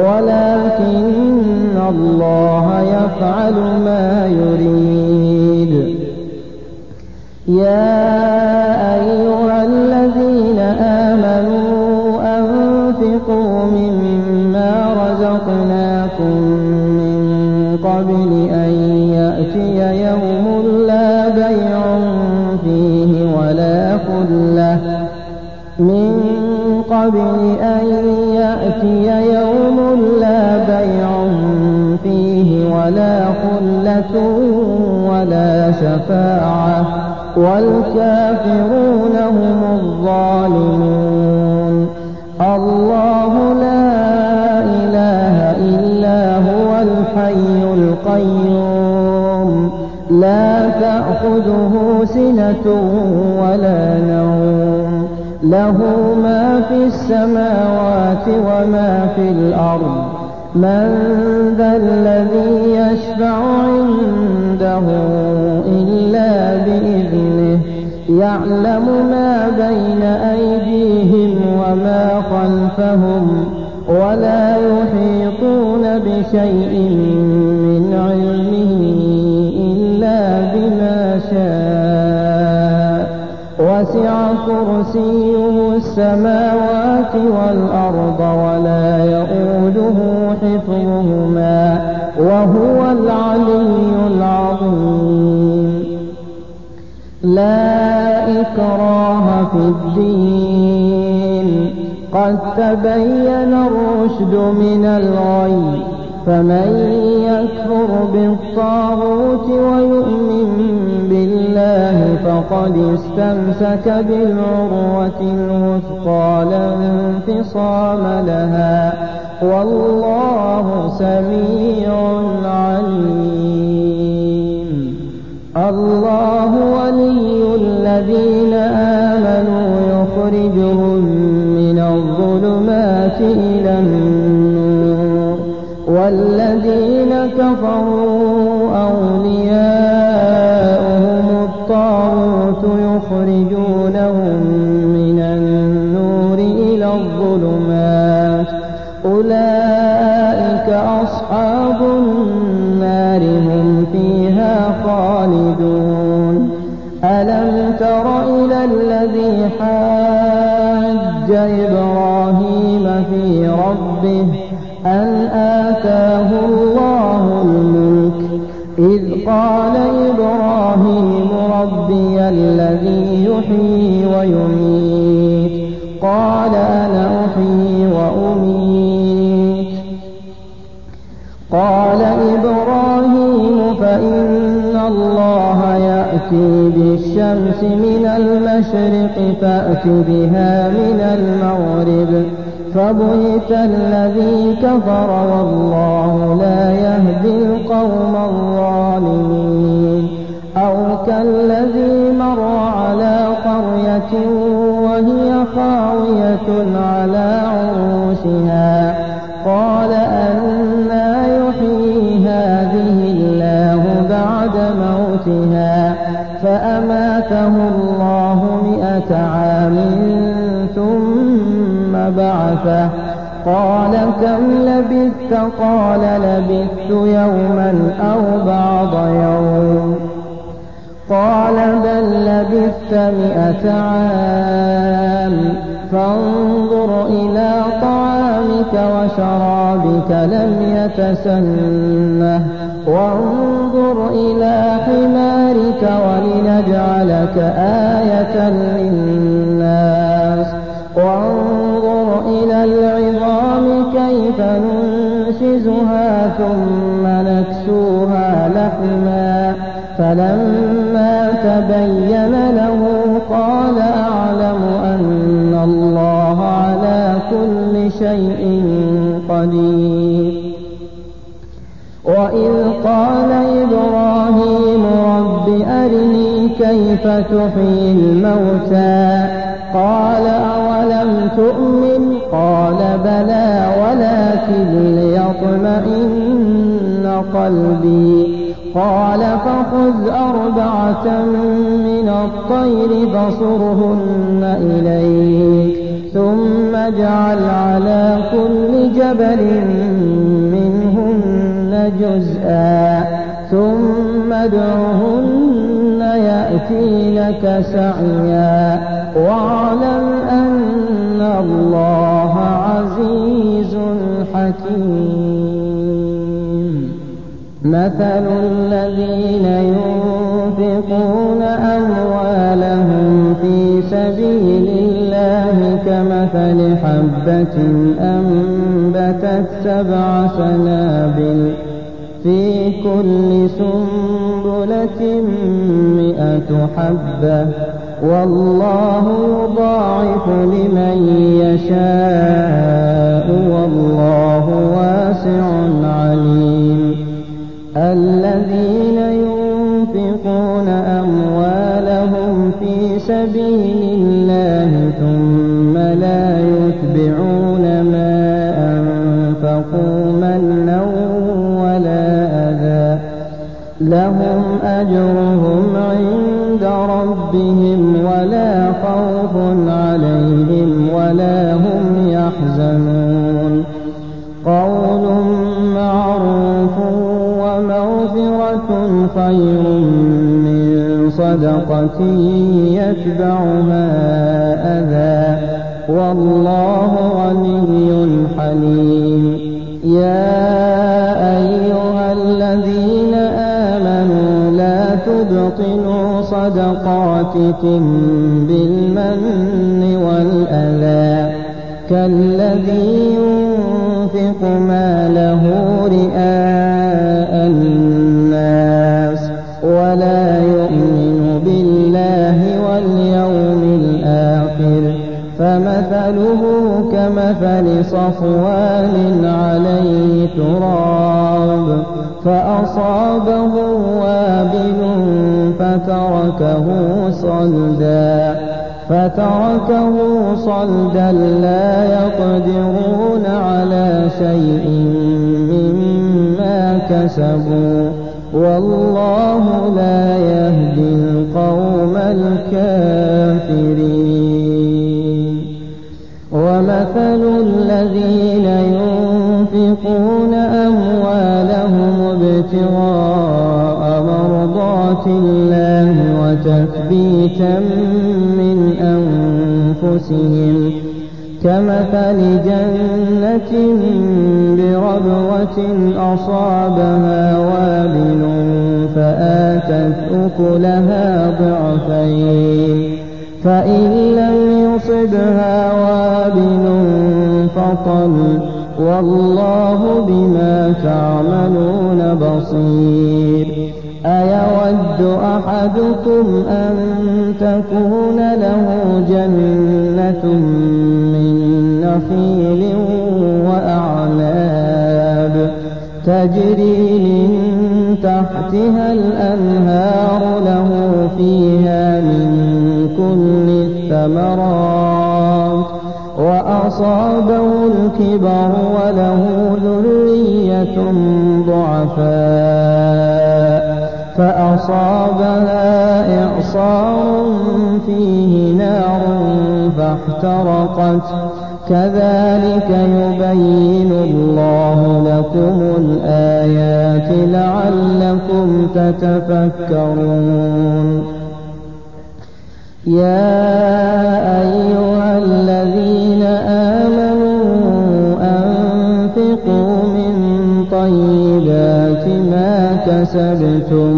ولكن الله يفعل ما يريد. يا أيها الذين آمنوا أنفقوا مما رزقناكم من قبل أن يأتي يوم لا بيع فيه ولا خلة من قبل أن يأتي يوم لا بيع فيه ولا خلة ولا شفاعة والكافرون هم الظالمون. الله لا إله إلا هو الحي القيوم، لا تأخذه سنة ولا نوم، له ما في السماوات وما في الأرض. من ذا الذي يشفع عنده إلا بإذنه، يعلم ما بين أيديهم وما خلفهم، ولا يحيطون بشيء من علمه إلا بما شاء، وسع كرسيه السماوات والأرض ولا يؤوده حفظهما وهو العلي العظيم. لا إكراه في الدين، قد تبين الرشد من الغي، فمن يكفر بالطاغوت ويؤمن بالله فقد استمسك بالعروة الوثقى لا انفصام لها، والله سميع عليم. الله ولي الذين آمنوا يخرجهم من الظلمات إلى النور، والذين كفروا أولياؤهم الطاغوت يخرجونهم من النور إلى الظلمات، أولئك أصحاب النار هم فيها خالدون. ألم تر إلى الذي حاج إبراهيم في ربه أن آتاه الله الملك، إذ قال إبراهيم ربي الذي يحيي ويميت، قال أنا أحيي وأميت. قال إبراهيم فإن الله يأتي بالشمس من المشرق فأت بها من المغرب، فبهت الذي كفر والله لا يهدي القوم الظالمين. أو كالذي مر على قرية وهي خاوية على عروشها، قال أنى يحيي هذه الله بعد موتها، فأماته الله مئة عام ثم بعثه قال كم لبثت؟ قال لبثت يوما أو بعض يوم. قال بل لبثت مئة عام. فانظر إلى طعامك وشرابك لم يتسنه، وانظر إلى حمارك ولنجعلك آية للناس. وانظر إلى العظام كيف ننشزها ثم نكسوها لحما. فلما تبين له قال أعلم أن الله على كل شيء قدير. وإذ قال إبراهيم رب أرني كيف تحيي الموتى قال أولم تؤمن قال بلى ولكن ليطمئن قلبي. قال فخذ أربعة من الطير فصرهن إليك ثم اجعل على كل جبل منهن جزءا ثم ادعهن يأتينك سعيا واعلم أن الله عزيز حكيم. مثل الذين ينفقون أموالهم في سبيل الله كمثل حبة أنبتت سبع سنابل في كل سنبلة مئة حبة والله يضاعف لمن يشاء والله واسع عليم. الذين ينفقون أموالهم في سبيل الله ثم لا يتبعون ما أنفقوا منا ولا أذى لهم أجرهم عند ربهم ولا خوف عليهم ولا هم يحزنون. قول معروف ومغفرة خير من صدقة يتبعها أذى والله غني حليم. يا أيها الذين آمنوا لا تبطلوا صدقاتكم بالمن والأذى كالذي ينفق ماله رئاء الناس ولا يؤمن بالله واليوم الآخر فمثله كمثل صفوان عليه تراب فأصابه وابل فتركه صلدا فتركه صلدا لا يقدرون على شيء مما كسبوا والله لا يهدي القوم الكافرين. ومثل الذين ينفقون أموالهم ابتغاء مرضات الله وتثبيتا من أنفسهم كمثل جنة بربوة أصابها وابل فآتت أكلها ضعفين فإن لم يصبها وابل فطل والله بما تعملون بصير. أيود أحدكم أن تكون له جنة من نخيل وأعناب تجري من تحتها الأنهار له فيها من كل الثمرات وأصابه الكبر وله ذرية ضعفاء فأصابها إعصار فيه نار فاحترقت كذلك يبين الله لكم الآيات لعلكم تتفكرون. يا أيها الذين آمنوا أنفقوا من طيبات ما كسبتم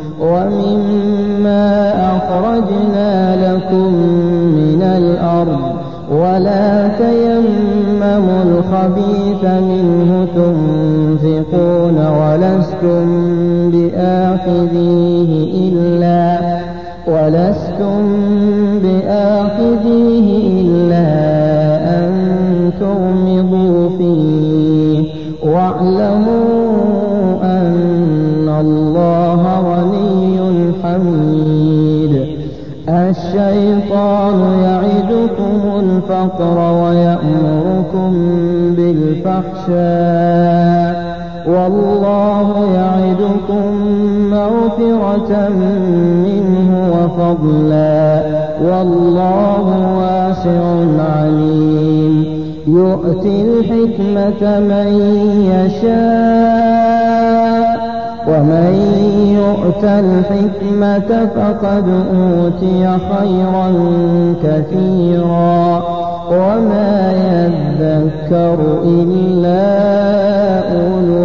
ومما أخرجنا لكم من الأرض ولا تيمموا الخبيث منه تنفقون ولستم بآخذيه إلا ولستم بآخذيه إلا أن تغمضوا فيه واعلموا أن الله غني حميد. الشيطان يعدكم الفقر ويأمركم بالفحشاء والله يعدكم مغفرة منه وفضلا والله واسع عليم. يؤتي الحكمة من يشاء ومن يؤت الحكمة فقد أوتي خيرا كثيرا وما يذكر إلا أولو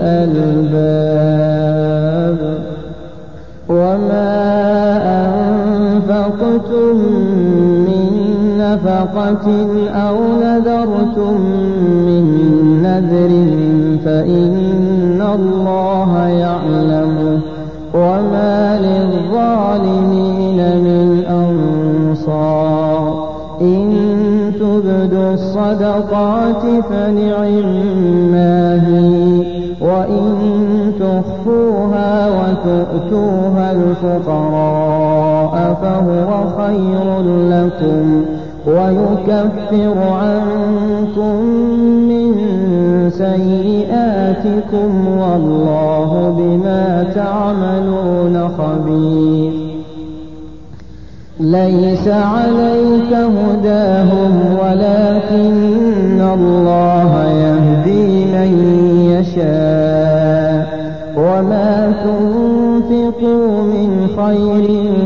الألباب. وما أنفقتم من نفقة أو نذرتم من نذر فإن الله يعلمه وما للظالمين من أنصار. إن تبدوا الصدقات فنعما هي وإن تخفوها وتؤتوها الفقراء فهو خير لكم ويكفر عنكم من سيئاتكم والله بما تعملون خبير. ليس عليك هداهم ولكن الله يهدي من يشاء وما تنفقوا من خير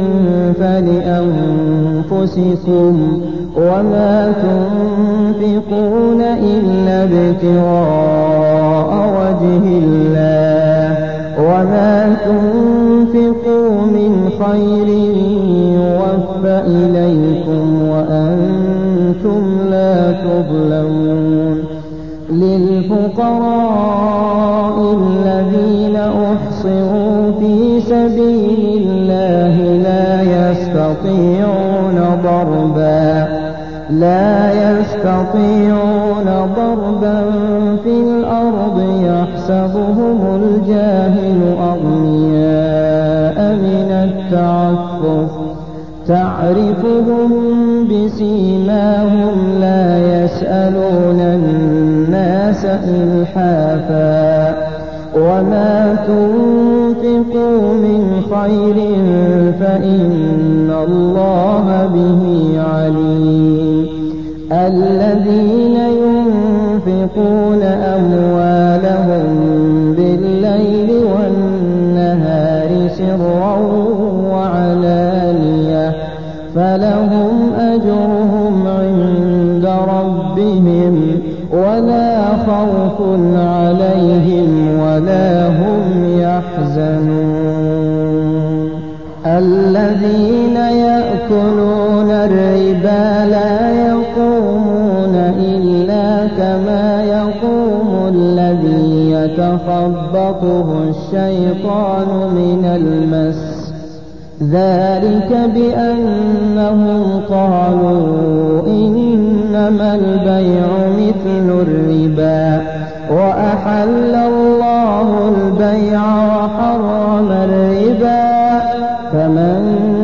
فلأنفسكم وما تنفقون إلا ابتغاء وجه الله وما تنفقوا من خير يوفى إليكم وأنتم لا تظلمون. للفقراء الذين أحصروا في سبيل الله لا يستطيعون ضربا لا يستطيعون ضربا في الأرض يحسبهم الجاهل أغنياء من التعفف تعرفهم بسيماهم لا يسألون الناس إلحافا وما تنفقوا من خير فإن الله به عليم. الذين ينفقون أموالهم بالليل والنهار سرا وعلانية فلهم أجرهم عند ربهم ولا خوف عليهم ولا هم يحزنون. الذين يأكلون الربا لا يقومون إلا كما يقوم الذي يتخبطه الشيطان من المس ذلك بأنهم قالوا إنما البيع مثل الربا وأحل الله البيع وحرم الربا فمن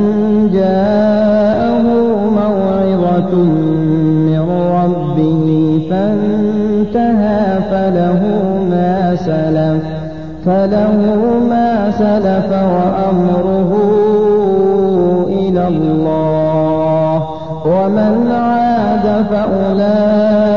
جاءه موعظة من ربه فانتهى فله ما سلف فله ما سلف وأمره إلى الله ومن عاد فأولئك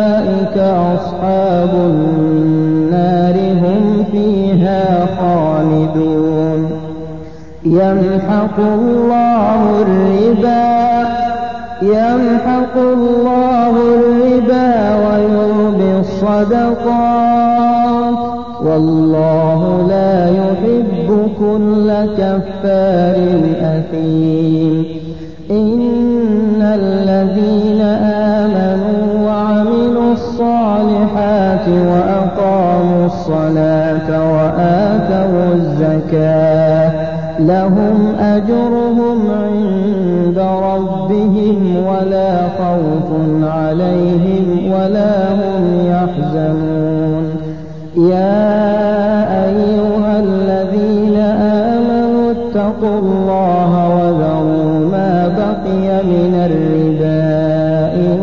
يمحق الله الربا يمحق الله الربا ويربي الصدقات والله لا يحب كل كفار أثيم. إن الذين آمنوا وعملوا الصالحات وأقاموا الصلاة وآتوا الزكاة لهم أجرهم عند ربهم ولا خوف عليهم ولا هم يحزنون. يا أيها الذين آمنوا اتقوا الله وذروا ما بقي من الربا إن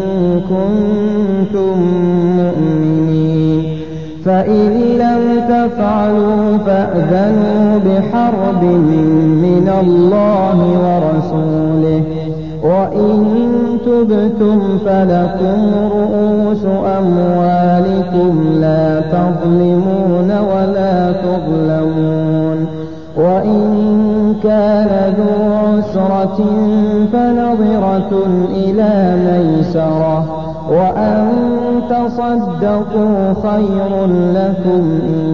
كنتم مؤمنين فإن لم تفعلوا فأذنوا بحرب من الله ورسوله وإن تبتم فلكم رؤوس أموالكم لا تظلمون ولا تظلمون. وإن كان ذو عسرة فنظرة إلى ميسرة وأن تصدقوا خير لكم إن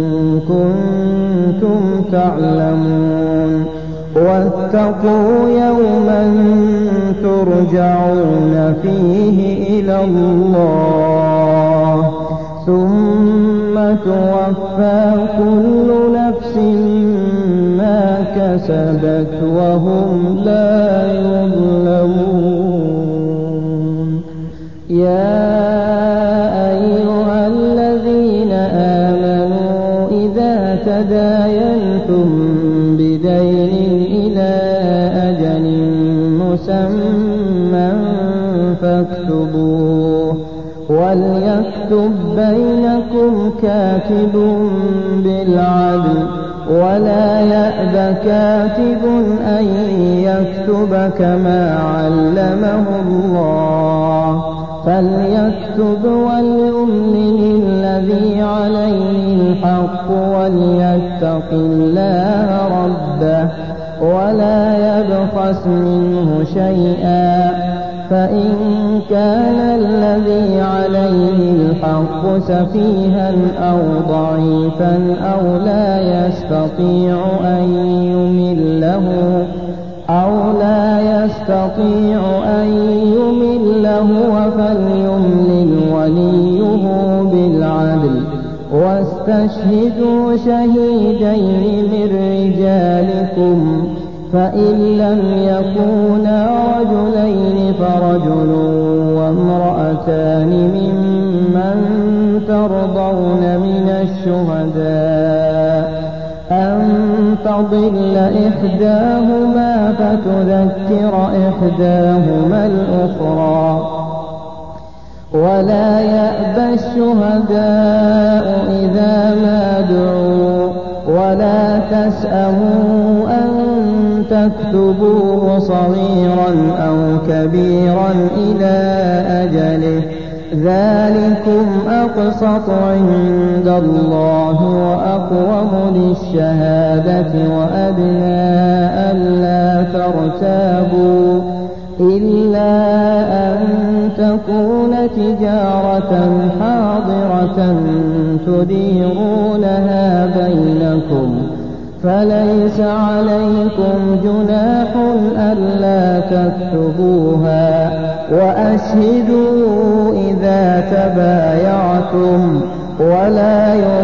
كنتم تعلمون. واتقوا يوما ترجعون فيه إلى الله ثم توفى كل نفس ما كسبت وهم لا يظلمون. يا أيها الذين آمنوا إذا تداينتم بدين إلى أجل مسمى فاكتبوه وليكتب بينكم كاتب بالعدل ولا يأب كاتب أن يكتب كما علمه الله فليكتب وليملل الذي عليه الحق وليتق الله ربه ولا يبخس منه شيئا فإن كان الذي عليه الحق سفيها أو ضعيفا أو لا يستطيع أن يمله أو لا يستطيع أن يمله فليملل وليه بالعدل واستشهدوا شهيدين من رجالكم فإن لم يكونا رجلين فرجل وامرأتان ممن ترضون من الشهداء أن تضل إحداهما فتذكر إحداهما الأخرى ولا يأبى الشهداء إذا ما دعوا ولا تسأموا أن تكتبوه صغيرا أو كبيرا إلى أجله ذلكم أقسط عند الله وأقوم للشهادة وأدنى ألا ترتابوا إلا أن تكون تجارة حاضرة تديرونها بينكم فليس عليكم جناح ألا تكتبوها وأشهدوا إذا تبايعتم ولا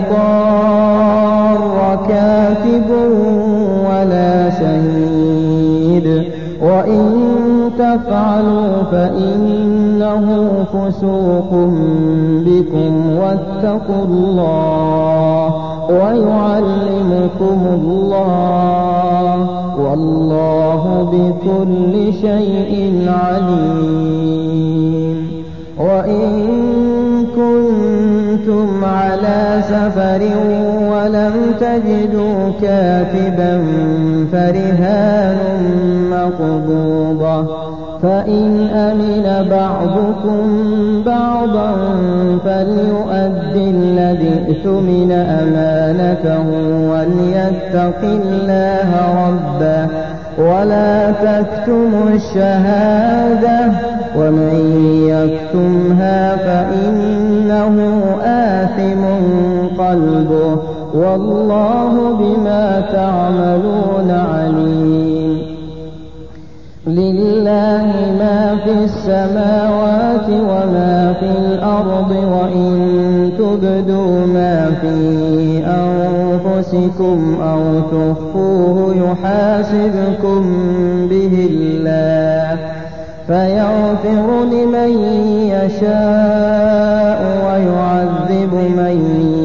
يضار كاتب ولا شهيد وإن تفعلوا فإنه فسوق بكم واتقوا الله ويعلمكم الله والله بكل شيء عليم. وإن كنتم على سفر ولم تجدوا كاتبا فرهان مقبوضة فإن أمن بعضكم بعضا فليؤد الذي ائتمن أمانته وليتق الله ربه ولا تكتموا الشهادة ومن يكتمها فإنه آثم قلبه والله بما تعملون عليم. لله ما في السماوات وما في الأرض وإن تبدوا ما في أنفسكم أو تخفوه يحاسبكم به الله فيغفر لمن يشاء ويعذب من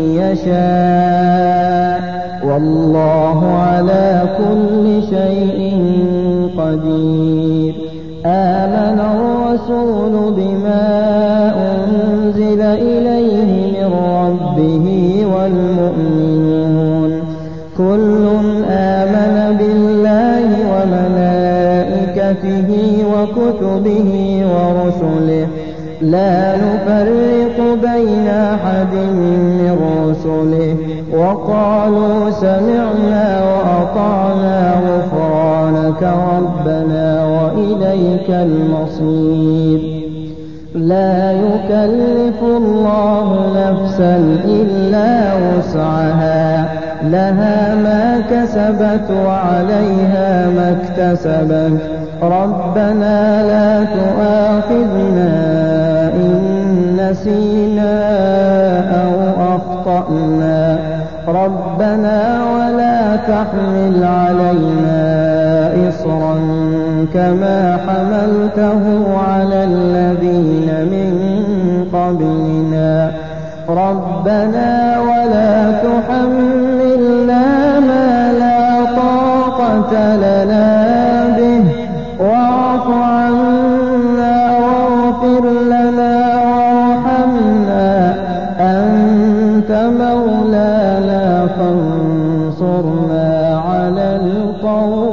يشاء والله على كل شيء قدير. آمن الرسول بما أنزل إليه من ربه والمؤمنون كل آمن بالله وملائكته وكتبه ورسله لا نفرق بين أحد من رسله وقالوا سمعنا وأطعنا غفرانك ربنا وإليك المصير. لا يكلف الله نفسا إلا وسعها لها ما كسبت وعليها ما اكتسبت ربنا لا تؤاخذنا إن نسينا أو أخطأنا ربنا ولا تحمل علينا إصرا كما حملته على الذين من قبلنا ربنا ولا تحملنا ما لا طاقة لنا به واعف عنا واغفر لنا وارحمنا أنت مولانا فانصرنا على القوم